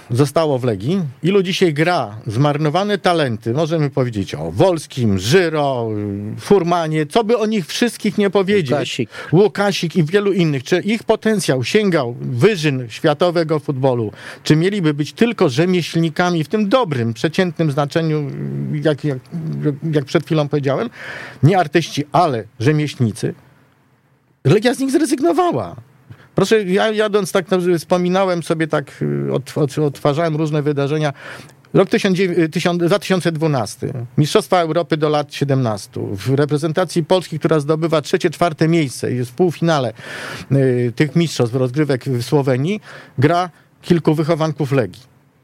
zostało w Legii, ilu dzisiaj gra, zmarnowane talenty, możemy powiedzieć o Wolskim, Żyro, Furmanie, co by o nich wszystkich nie powiedzieć. Łukasik. Łukasik i wielu innych. Czy ich potencjał sięgał wyżyn światowego futbolu? Czy mieliby być tylko rzemieślnikami w tym dobrym, przeciętnym znaczeniu, jak, jak, jak przed chwilą powiedziałem? Nie artyści, ale rzemieślnicy. Legia z nich zrezygnowała. Proszę, ja jadąc tak, wspominałem sobie tak, od, od, odtwarzałem różne wydarzenia. Rok dwa tysiące dwunasty. Mistrzostwa Europy do lat siedemnastu. W reprezentacji Polski, która zdobywa trzecie, czwarte miejsce i jest w półfinale y, tych mistrzostw rozgrywek w Słowenii, gra kilku wychowanków Legii.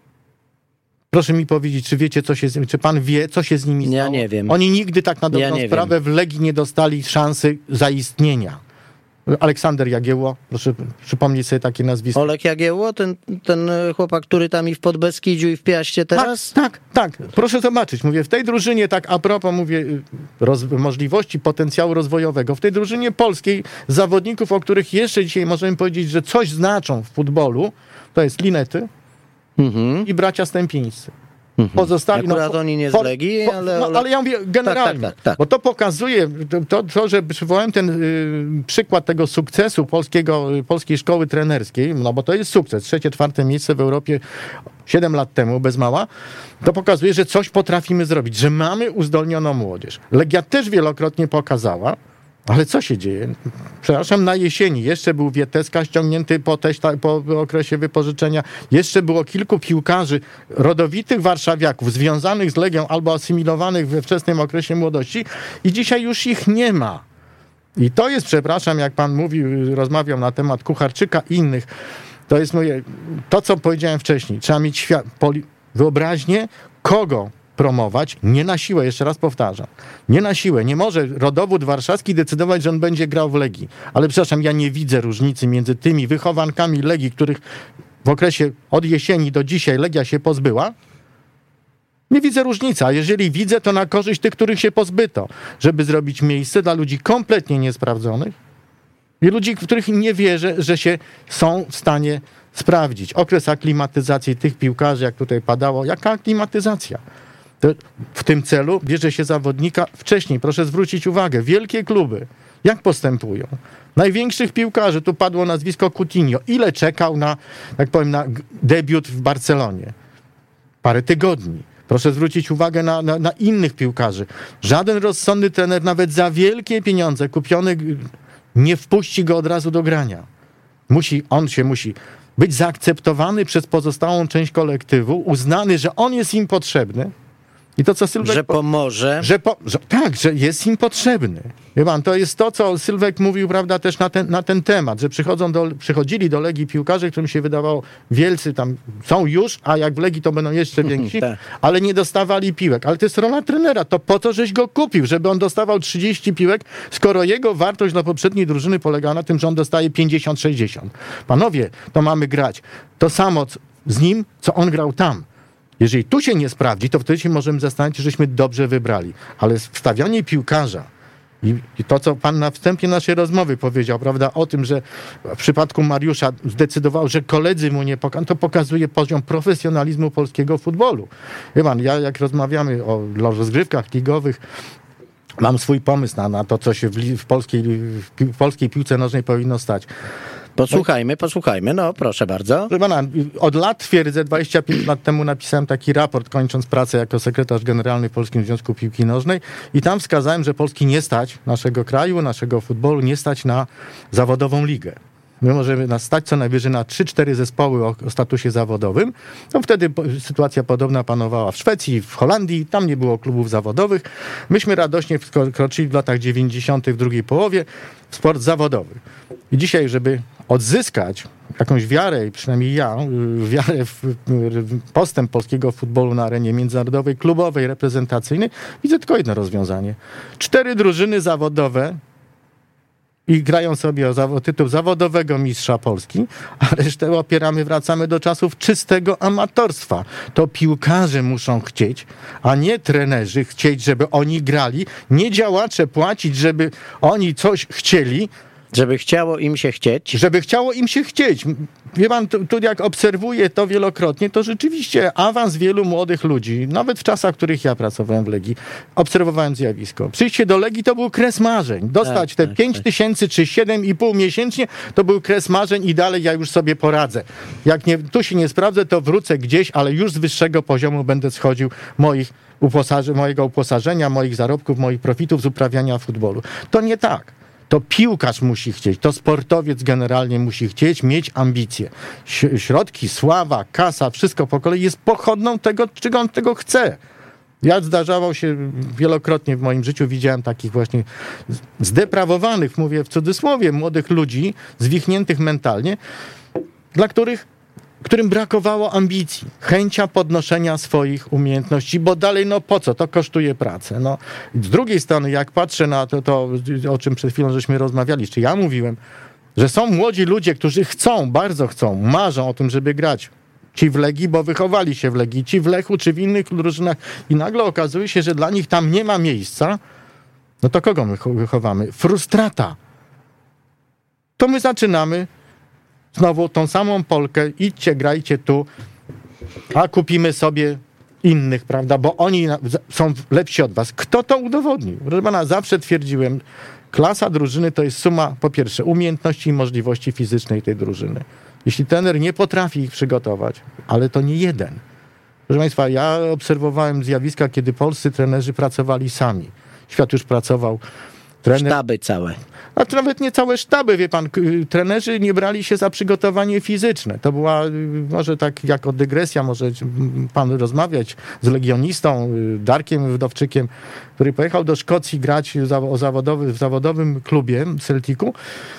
Proszę mi powiedzieć, czy wiecie, co się z, czy pan wie, co się z nimi stało? Ja nie wiem. Oni nigdy tak na dobrą ja sprawę wiem. w Legii nie dostali szansy zaistnienia. Aleksander Jagiełło, proszę przypomnieć sobie takie nazwisko. Olek Jagiełło, ten, ten chłopak, który tam i w Podbeskidziu i w Piaście teraz? Tak, tak, tak. Proszę zobaczyć. Mówię, w tej drużynie, tak a propos, mówię, roz, możliwości potencjału rozwojowego, w tej drużynie polskiej zawodników, o których jeszcze dzisiaj możemy powiedzieć, że coś znaczą w futbolu, to jest Linety Mhm. i bracia Stępińscy. Pozostali, Akurat no, oni nie z po, Legii, po, ale... no, ale ja mówię generalnie, tak, tak, tak. bo to pokazuje, to, to że przywołałem ten y, przykład tego sukcesu polskiego, y, polskiej szkoły trenerskiej, no bo to jest sukces, trzecie, czwarte miejsce w Europie siedem lat temu, bez mała, to pokazuje, że coś potrafimy zrobić, że mamy uzdolnioną młodzież. Legia też wielokrotnie pokazała, ale co się dzieje? Przepraszam, na jesieni jeszcze był Wieteska ściągnięty po, teś, po okresie wypożyczenia. Jeszcze było kilku piłkarzy rodowitych warszawiaków związanych z Legią albo asymilowanych we wczesnym okresie młodości i dzisiaj już ich nie ma. I to jest, przepraszam, jak pan mówił, rozmawiał na temat Kucharczyka i innych, to jest moje, to co powiedziałem wcześniej. Trzeba mieć świat, poli, wyobraźnię, kogo promować, nie na siłę, jeszcze raz powtarzam, nie na siłę, nie może rodowód warszawski decydować, że on będzie grał w Legii, ale przepraszam, ja nie widzę różnicy między tymi wychowankami Legii, których w okresie od jesieni do dzisiaj Legia się pozbyła, nie widzę różnicy, a jeżeli widzę, to na korzyść tych, których się pozbyto, żeby zrobić miejsce dla ludzi kompletnie niesprawdzonych i ludzi, w których nie wierzę, że się są w stanie sprawdzić. Okres aklimatyzacji tych piłkarzy, jak tutaj padało, jaka aklimatyzacja? To w tym celu bierze się zawodnika wcześniej. Proszę zwrócić uwagę, wielkie kluby, jak postępują? Największych piłkarzy, tu padło nazwisko Coutinho. Ile czekał na, tak powiem, na debiut w Barcelonie? Parę tygodni. Proszę zwrócić uwagę na, na, na innych piłkarzy. Żaden rozsądny trener, nawet za wielkie pieniądze kupiony, nie wpuści go od razu do grania. Musi, on się musi być zaakceptowany przez pozostałą część kolektywu, uznany, że on jest im potrzebny. I to, co Sylwek... Że pomoże. Że po, że, tak, że jest im potrzebny. Wie pan, to jest to, co Sylwek mówił, prawda, też na ten, na ten temat, że przychodzą do, przychodzili do Legii piłkarze, którym się wydawało, wielcy tam są już, a jak w Legii to będą jeszcze więksi, Tak. ale nie dostawali piłek. Ale to jest rola trenera. To po to, żeś go kupił, żeby on dostawał trzydzieści piłek, skoro jego wartość dla poprzedniej drużyny polega na tym, że on dostaje pięćdziesiąt sześćdziesiąt. Panowie, to mamy grać to samo z nim, co on grał tam. Jeżeli tu się nie sprawdzi, to wtedy się możemy zastanowić, żeśmy dobrze wybrali. Ale wstawianie piłkarza i, i to, co pan na wstępie naszej rozmowy powiedział, prawda, o tym, że w przypadku Mariusza zdecydował, że koledzy mu nie pokazują, to pokazuje poziom profesjonalizmu polskiego futbolu. Wie pan, ja jak rozmawiamy o rozgrywkach ligowych, mam swój pomysł na, na to, co się w, w, polskiej, w, pi, w polskiej piłce nożnej powinno stać. Posłuchajmy, posłuchajmy. No, proszę bardzo. Proszę pana, od lat twierdzę, dwadzieścia pięć lat temu napisałem taki raport, kończąc pracę jako sekretarz generalny w Polskim Związku Piłki Nożnej i tam wskazałem, że Polski nie stać, naszego kraju, naszego futbolu, nie stać na zawodową ligę. My możemy nas stać co najwyżej na trzy cztery zespoły o, o statusie zawodowym. No wtedy sytuacja podobna panowała w Szwecji, w Holandii, tam nie było klubów zawodowych. Myśmy radośnie wkroczyli w latach dziewięćdziesiątych w drugiej połowie w sport zawodowy. I dzisiaj, żeby odzyskać jakąś wiarę, i przynajmniej ja, wiarę w postęp polskiego futbolu na arenie międzynarodowej, klubowej, reprezentacyjnej, widzę tylko jedno rozwiązanie. Cztery drużyny zawodowe i grają sobie o, o tytuł zawodowego mistrza Polski, a resztę opieramy, wracamy do czasów czystego amatorstwa. To piłkarze muszą chcieć, a nie trenerzy chcieć, żeby oni grali, nie działacze płacić, żeby oni coś chcieli, Żeby chciało im się chcieć. Żeby chciało im się chcieć. Wie pan, tu, tu jak obserwuję to wielokrotnie, to rzeczywiście awans wielu młodych ludzi, nawet w czasach, w których ja pracowałem w Legii, obserwowałem zjawisko. Przyjście do Legii to był kres marzeń. Dostać tak, te pięć tak, tysięcy czy siedem i pół miesięcznie, to był kres marzeń i dalej ja już sobie poradzę. Jak nie, tu się nie sprawdzę, to wrócę gdzieś, ale już z wyższego poziomu będę schodził moich uposaże, mojego uposażenia, moich zarobków, moich profitów z uprawiania futbolu. To nie tak. To piłkarz musi chcieć, to sportowiec generalnie musi chcieć, mieć ambicje. Środki, sława, kasa, wszystko po kolei jest pochodną tego, czego on tego chce. Ja zdarzało się wielokrotnie w moim życiu, widziałem takich właśnie zdeprawowanych, mówię w cudzysłowie, młodych ludzi, zwichniętych mentalnie, dla których którym brakowało ambicji, chęcia podnoszenia swoich umiejętności, bo dalej, no po co, to kosztuje pracę. No. Z drugiej strony, jak patrzę na to, to, o czym przed chwilą żeśmy rozmawiali, czy ja mówiłem, że są młodzi ludzie, którzy chcą, bardzo chcą, marzą o tym, żeby grać. Ci w Legii, bo wychowali się w Legii, ci w Lechu, czy w innych drużynach i nagle okazuje się, że dla nich tam nie ma miejsca, no to kogo my wychowamy? Frustrata. To my zaczynamy znowu tą samą Polkę, idźcie, grajcie tu, a kupimy sobie innych, prawda, bo oni są lepsi od was. Kto to udowodnił? Proszę pana, zawsze twierdziłem, klasa drużyny to jest suma, po pierwsze, umiejętności i możliwości fizycznej tej drużyny. Jeśli trener nie potrafi ich przygotować, ale to nie jeden. Proszę państwa, ja obserwowałem zjawiska, kiedy polscy trenerzy pracowali sami. Świat już pracował. Trener... Sztaby całe. A to nawet nie całe sztaby, wie pan, trenerzy nie brali się za przygotowanie fizyczne. To była, może tak jako dygresja, może pan rozmawiać z legionistą Darkiem Wdowczykiem, który pojechał do Szkocji grać o zawodowy, w zawodowym klubie Celticu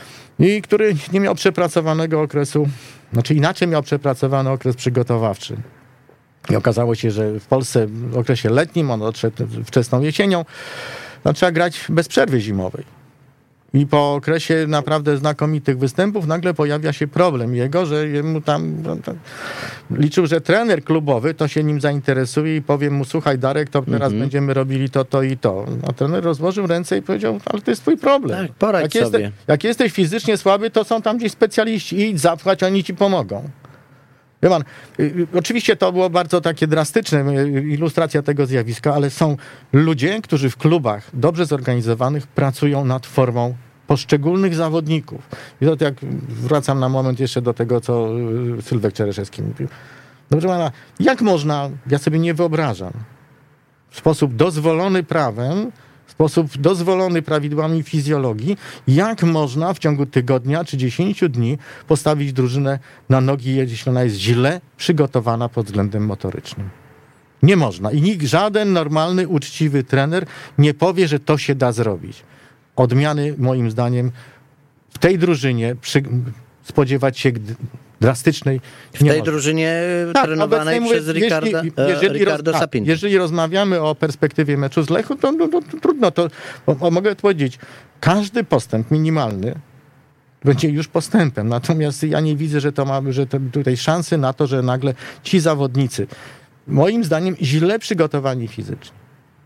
i który nie miał przepracowanego okresu, znaczy inaczej miał przepracowany okres przygotowawczy. I okazało się, że w Polsce w okresie letnim, on odszedł wczesną jesienią, no, trzeba grać bez przerwy zimowej. I po okresie naprawdę znakomitych występów nagle pojawia się problem jego, że jemu tam no, tam liczył, że trener klubowy to się nim zainteresuje i powie mu, słuchaj Darek, to teraz mm-hmm. będziemy robili to, to i to. A trener rozłożył ręce i powiedział, ale to jest twój problem. Tak, poradź jak, sobie. Jesteś, jak jesteś fizycznie słaby, to są tam gdzieś specjaliści. Idź, zapłać, oni ci pomogą. Wie pan, y, oczywiście to było bardzo takie drastyczne y, ilustracja tego zjawiska, ale są ludzie, którzy w klubach dobrze zorganizowanych pracują nad formą poszczególnych zawodników. I to jak wracam na moment jeszcze do tego, co y, Sylwek Czereszewski mówił. Dobrze pana, jak można, ja sobie nie wyobrażam, w sposób dozwolony prawem, w sposób dozwolony prawidłami fizjologii, jak można w ciągu tygodnia czy dziesięciu dni postawić drużynę na nogi, jeśli ona jest źle przygotowana pod względem motorycznym. Nie można. I nikt, żaden normalny, uczciwy trener nie powie, że to się da zrobić. Odmiany, moim zdaniem, w tej drużynie przy, spodziewać się drastycznej W nie tej można. drużynie Tak, trenowanej mówię, przez Ricarda, jeśli, jeżeli, Ricardo roz, Sapinto. jeżeli rozmawiamy o perspektywie meczu z Lechu, to, to, to, to trudno. To, bo, mogę powiedzieć, każdy postęp minimalny będzie już postępem. Natomiast ja nie widzę, że to mamy, że to tutaj szansy na to, że nagle ci zawodnicy, moim zdaniem, źle przygotowani fizycznie,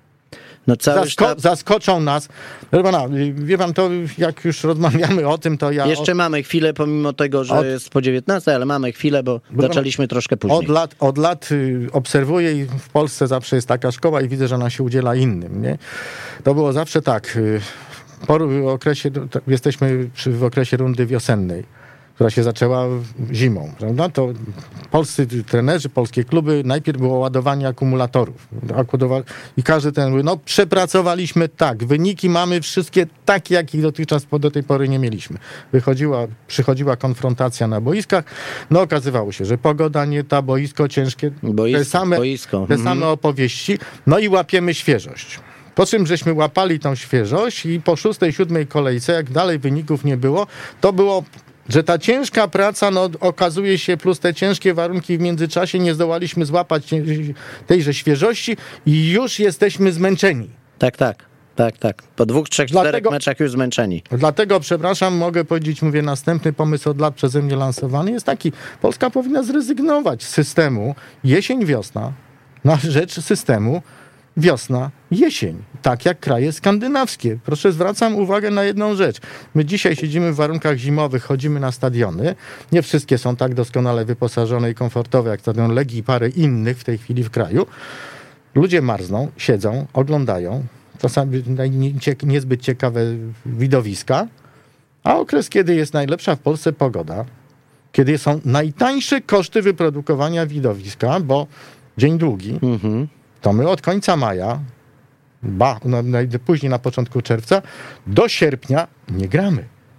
No cały Zasko- sztab... zaskoczą nas. Pana, wie pan, to jak już rozmawiamy o tym, to ja... Jeszcze od, mamy chwilę, pomimo tego, że od, jest po dziewiętnastej, ale mamy chwilę, bo zaczęliśmy troszkę później. Od lat, od lat obserwuję i w Polsce zawsze jest taka szkoła i widzę, że ona się udziela innym. Nie? To było zawsze tak. Po okresie, jesteśmy przy, w okresie rundy wiosennej, która się zaczęła zimą, prawda? To polscy trenerzy, polskie kluby, najpierw było ładowanie akumulatorów. I każdy ten mówi, no przepracowaliśmy tak, wyniki mamy wszystkie takie, jakich dotychczas do tej pory nie mieliśmy. Wychodziła, przychodziła konfrontacja na boiskach, no okazywało się, że pogoda nie ta, boisko ciężkie, Boisko, te same, boisko. te Mhm. same opowieści, no i łapiemy świeżość. Po czym żeśmy łapali tą świeżość i po szóstej, siódmej kolejce, jak dalej wyników nie było, to było... że ta ciężka praca, no okazuje się, plus te ciężkie warunki w międzyczasie, nie zdołaliśmy złapać tejże świeżości i już jesteśmy zmęczeni. Tak, tak, tak, tak. Po dwóch, trzech, Dlatego, czterech meczach już zmęczeni. Dlatego, przepraszam, mogę powiedzieć, mówię, następny pomysł od lat przeze mnie lansowany jest taki. Polska powinna zrezygnować z systemu jesień-wiosna na rzecz systemu wiosna, jesień. Tak jak kraje skandynawskie. Proszę, zwracam uwagę na jedną rzecz. My dzisiaj siedzimy w warunkach zimowych, chodzimy na stadiony. Nie wszystkie są tak doskonale wyposażone i komfortowe jak stadion Legii i parę innych w tej chwili w kraju. Ludzie marzną, siedzą, oglądają. Czasami niezbyt ciekawe widowiska. A okres, kiedy jest najlepsza w Polsce pogoda, kiedy są najtańsze koszty wyprodukowania widowiska, bo dzień długi, mhm. to my od końca maja, ba, no, później na początku czerwca, do sierpnia nie gramy.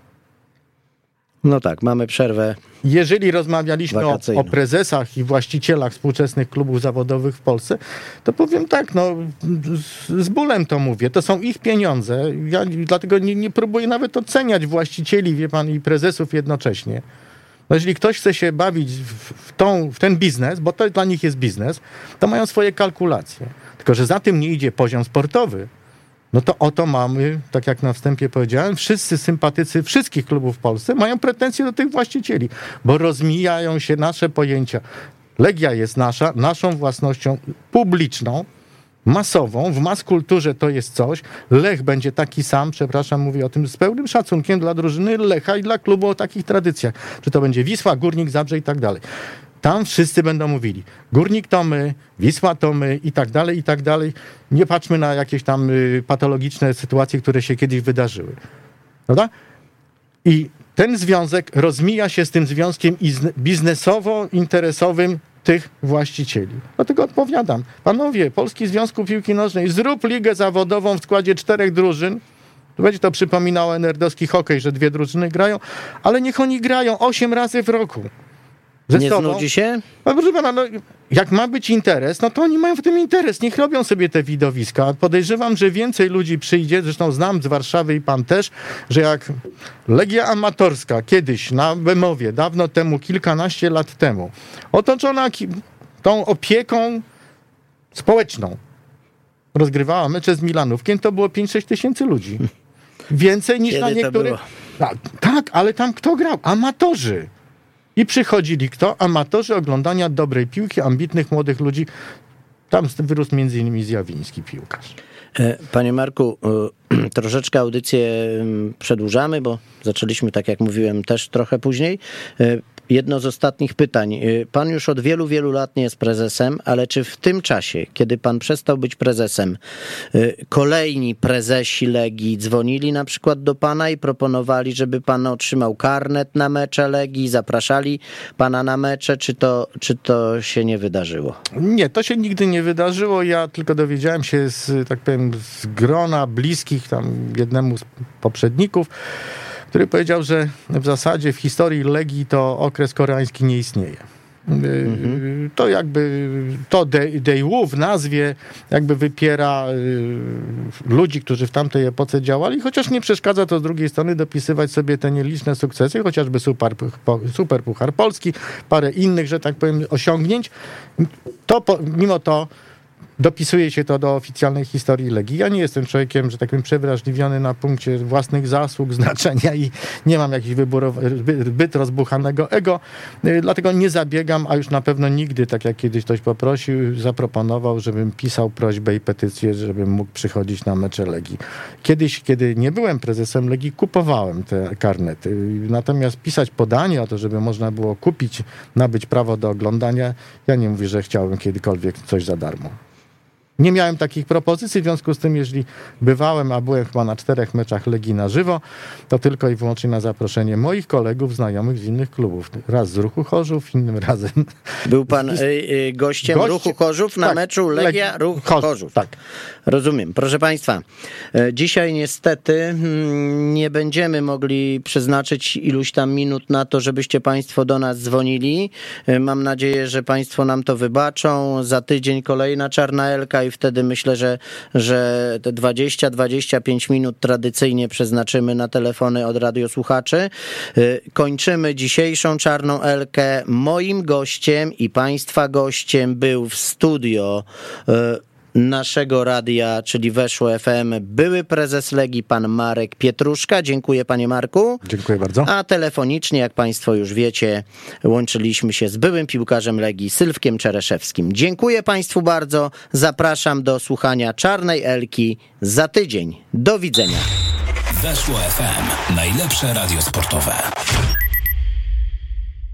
No tak, mamy przerwę. Jeżeli rozmawialiśmy o, o prezesach i właścicielach współczesnych klubów zawodowych w Polsce, to powiem tak, no z, z bólem to mówię, to są ich pieniądze. Ja dlatego nie, nie próbuję nawet oceniać właścicieli, wie pan, i prezesów jednocześnie. No, jeżeli ktoś chce się bawić w, w, tą, w ten biznes, bo to dla nich jest biznes, to mają swoje kalkulacje. Tylko że za tym nie idzie poziom sportowy. No to oto mamy, tak jak na wstępie powiedziałem, wszyscy sympatycy wszystkich klubów w Polsce mają pretensje do tych właścicieli, bo rozmijają się nasze pojęcia. Legia jest nasza, naszą własnością publiczną, masową, w maskulturze to jest coś. Lech będzie taki sam, przepraszam, mówię o tym z pełnym szacunkiem dla drużyny Lecha i dla klubu o takich tradycjach. Czy to będzie Wisła, Górnik, Zabrze i tak dalej. Tam wszyscy będą mówili, Górnik to my, Wisła to my i tak dalej, i tak dalej. Nie patrzmy na jakieś tam y, patologiczne sytuacje, które się kiedyś wydarzyły. Prawda? I ten związek rozmija się z tym związkiem biznesowo-interesowym tych właścicieli. Dlatego odpowiadam. Panowie, Polski Związku Piłki Nożnej, zrób ligę zawodową w składzie czterech drużyn. Będzie to przypominało nerdowski hokej, że dwie drużyny grają, ale niech oni grają osiem razy w roku. Ze nie sobą. Znudzi się? No, proszę pana, no, jak ma być interes, no to oni mają w tym interes. Niech robią sobie te widowiska. Podejrzewam, że więcej ludzi przyjdzie, zresztą znam z Warszawy i pan też, że jak Legia Amatorska kiedyś na Bemowie, dawno temu, kilkanaście lat temu, otoczona tą opieką społeczną, rozgrywała mecze z Milanówkiem, to było pięć sześć tysięcy ludzi. Więcej niż Kiedy na niektórych... A, tak, ale tam kto grał? Amatorzy. I przychodzili kto? Amatorzy oglądania dobrej piłki, ambitnych młodych ludzi. Tam wyrósł między innymi Zjawiński piłkarz. Panie Marku, troszeczkę audycję przedłużamy, bo zaczęliśmy, tak jak mówiłem, też trochę później. Jedno z ostatnich pytań. Pan już od wielu, wielu lat nie jest prezesem, ale czy w tym czasie, kiedy pan przestał być prezesem, kolejni prezesi Legii dzwonili na przykład do pana i proponowali, żeby pan otrzymał karnet na mecze Legii, zapraszali pana na mecze, czy to, czy to się nie wydarzyło? Nie, to się nigdy nie wydarzyło. Ja tylko dowiedziałem się z, tak powiem, z grona bliskich tam jednemu z poprzedników, który powiedział, że w zasadzie w historii Legii to okres koreański nie istnieje. Mm-hmm. To jakby, to Daewoo w nazwie jakby wypiera ludzi, którzy w tamtej epoce działali, chociaż nie przeszkadza to z drugiej strony dopisywać sobie te nieliczne sukcesy, chociażby super, super Puchar Polski, parę innych, że tak powiem, osiągnięć. To mimo to dopisuje się to do oficjalnej historii Legii. Ja nie jestem człowiekiem, że tak powiem, przewrażliwiony na punkcie własnych zasług, znaczenia i nie mam jakiegoś zbyt rozbuchanego ego, dlatego nie zabiegam, a już na pewno nigdy, tak jak kiedyś ktoś poprosił, zaproponował, żebym pisał prośbę i petycję, żebym mógł przychodzić na mecze Legii. Kiedyś, kiedy nie byłem prezesem Legii, kupowałem te karnety. Natomiast pisać podanie o to, żeby można było kupić, nabyć prawo do oglądania, ja nie mówię, że chciałbym kiedykolwiek coś za darmo. Nie miałem takich propozycji, w związku z tym, jeżeli bywałem, a byłem chyba na czterech meczach Legii na żywo, to tylko i wyłącznie na zaproszenie moich kolegów, znajomych z innych klubów. Raz z Ruchu Chorzów, innym razem... Był pan y, y, gościem Gość... Ruchu Chorzów na tak, meczu Legia Leg... Ruch Chorzów. Chorzów. Tak. Rozumiem. Proszę państwa, dzisiaj niestety nie będziemy mogli przeznaczyć iluś tam minut na to, żebyście państwo do nas dzwonili. Mam nadzieję, że państwo nam to wybaczą. Za tydzień kolejna Czarna Elka i wtedy myślę, że, że te dwadzieścia do dwudziestu pięciu minut tradycyjnie przeznaczymy na telefony od radiosłuchaczy. Kończymy dzisiejszą Czarną Elkę. Moim gościem i państwa gościem był w studio naszego radia, czyli Weszło F M, były prezes Legii, pan Marek Pietruszka. Dziękuję, panie Marku. Dziękuję bardzo. A telefonicznie, jak państwo już wiecie, łączyliśmy się z byłym piłkarzem Legii, Sylwkiem Czereszewskim. Dziękuję państwu bardzo. Zapraszam do słuchania Czarnej Elki za tydzień. Do widzenia. Weszło F M. Najlepsze radio sportowe.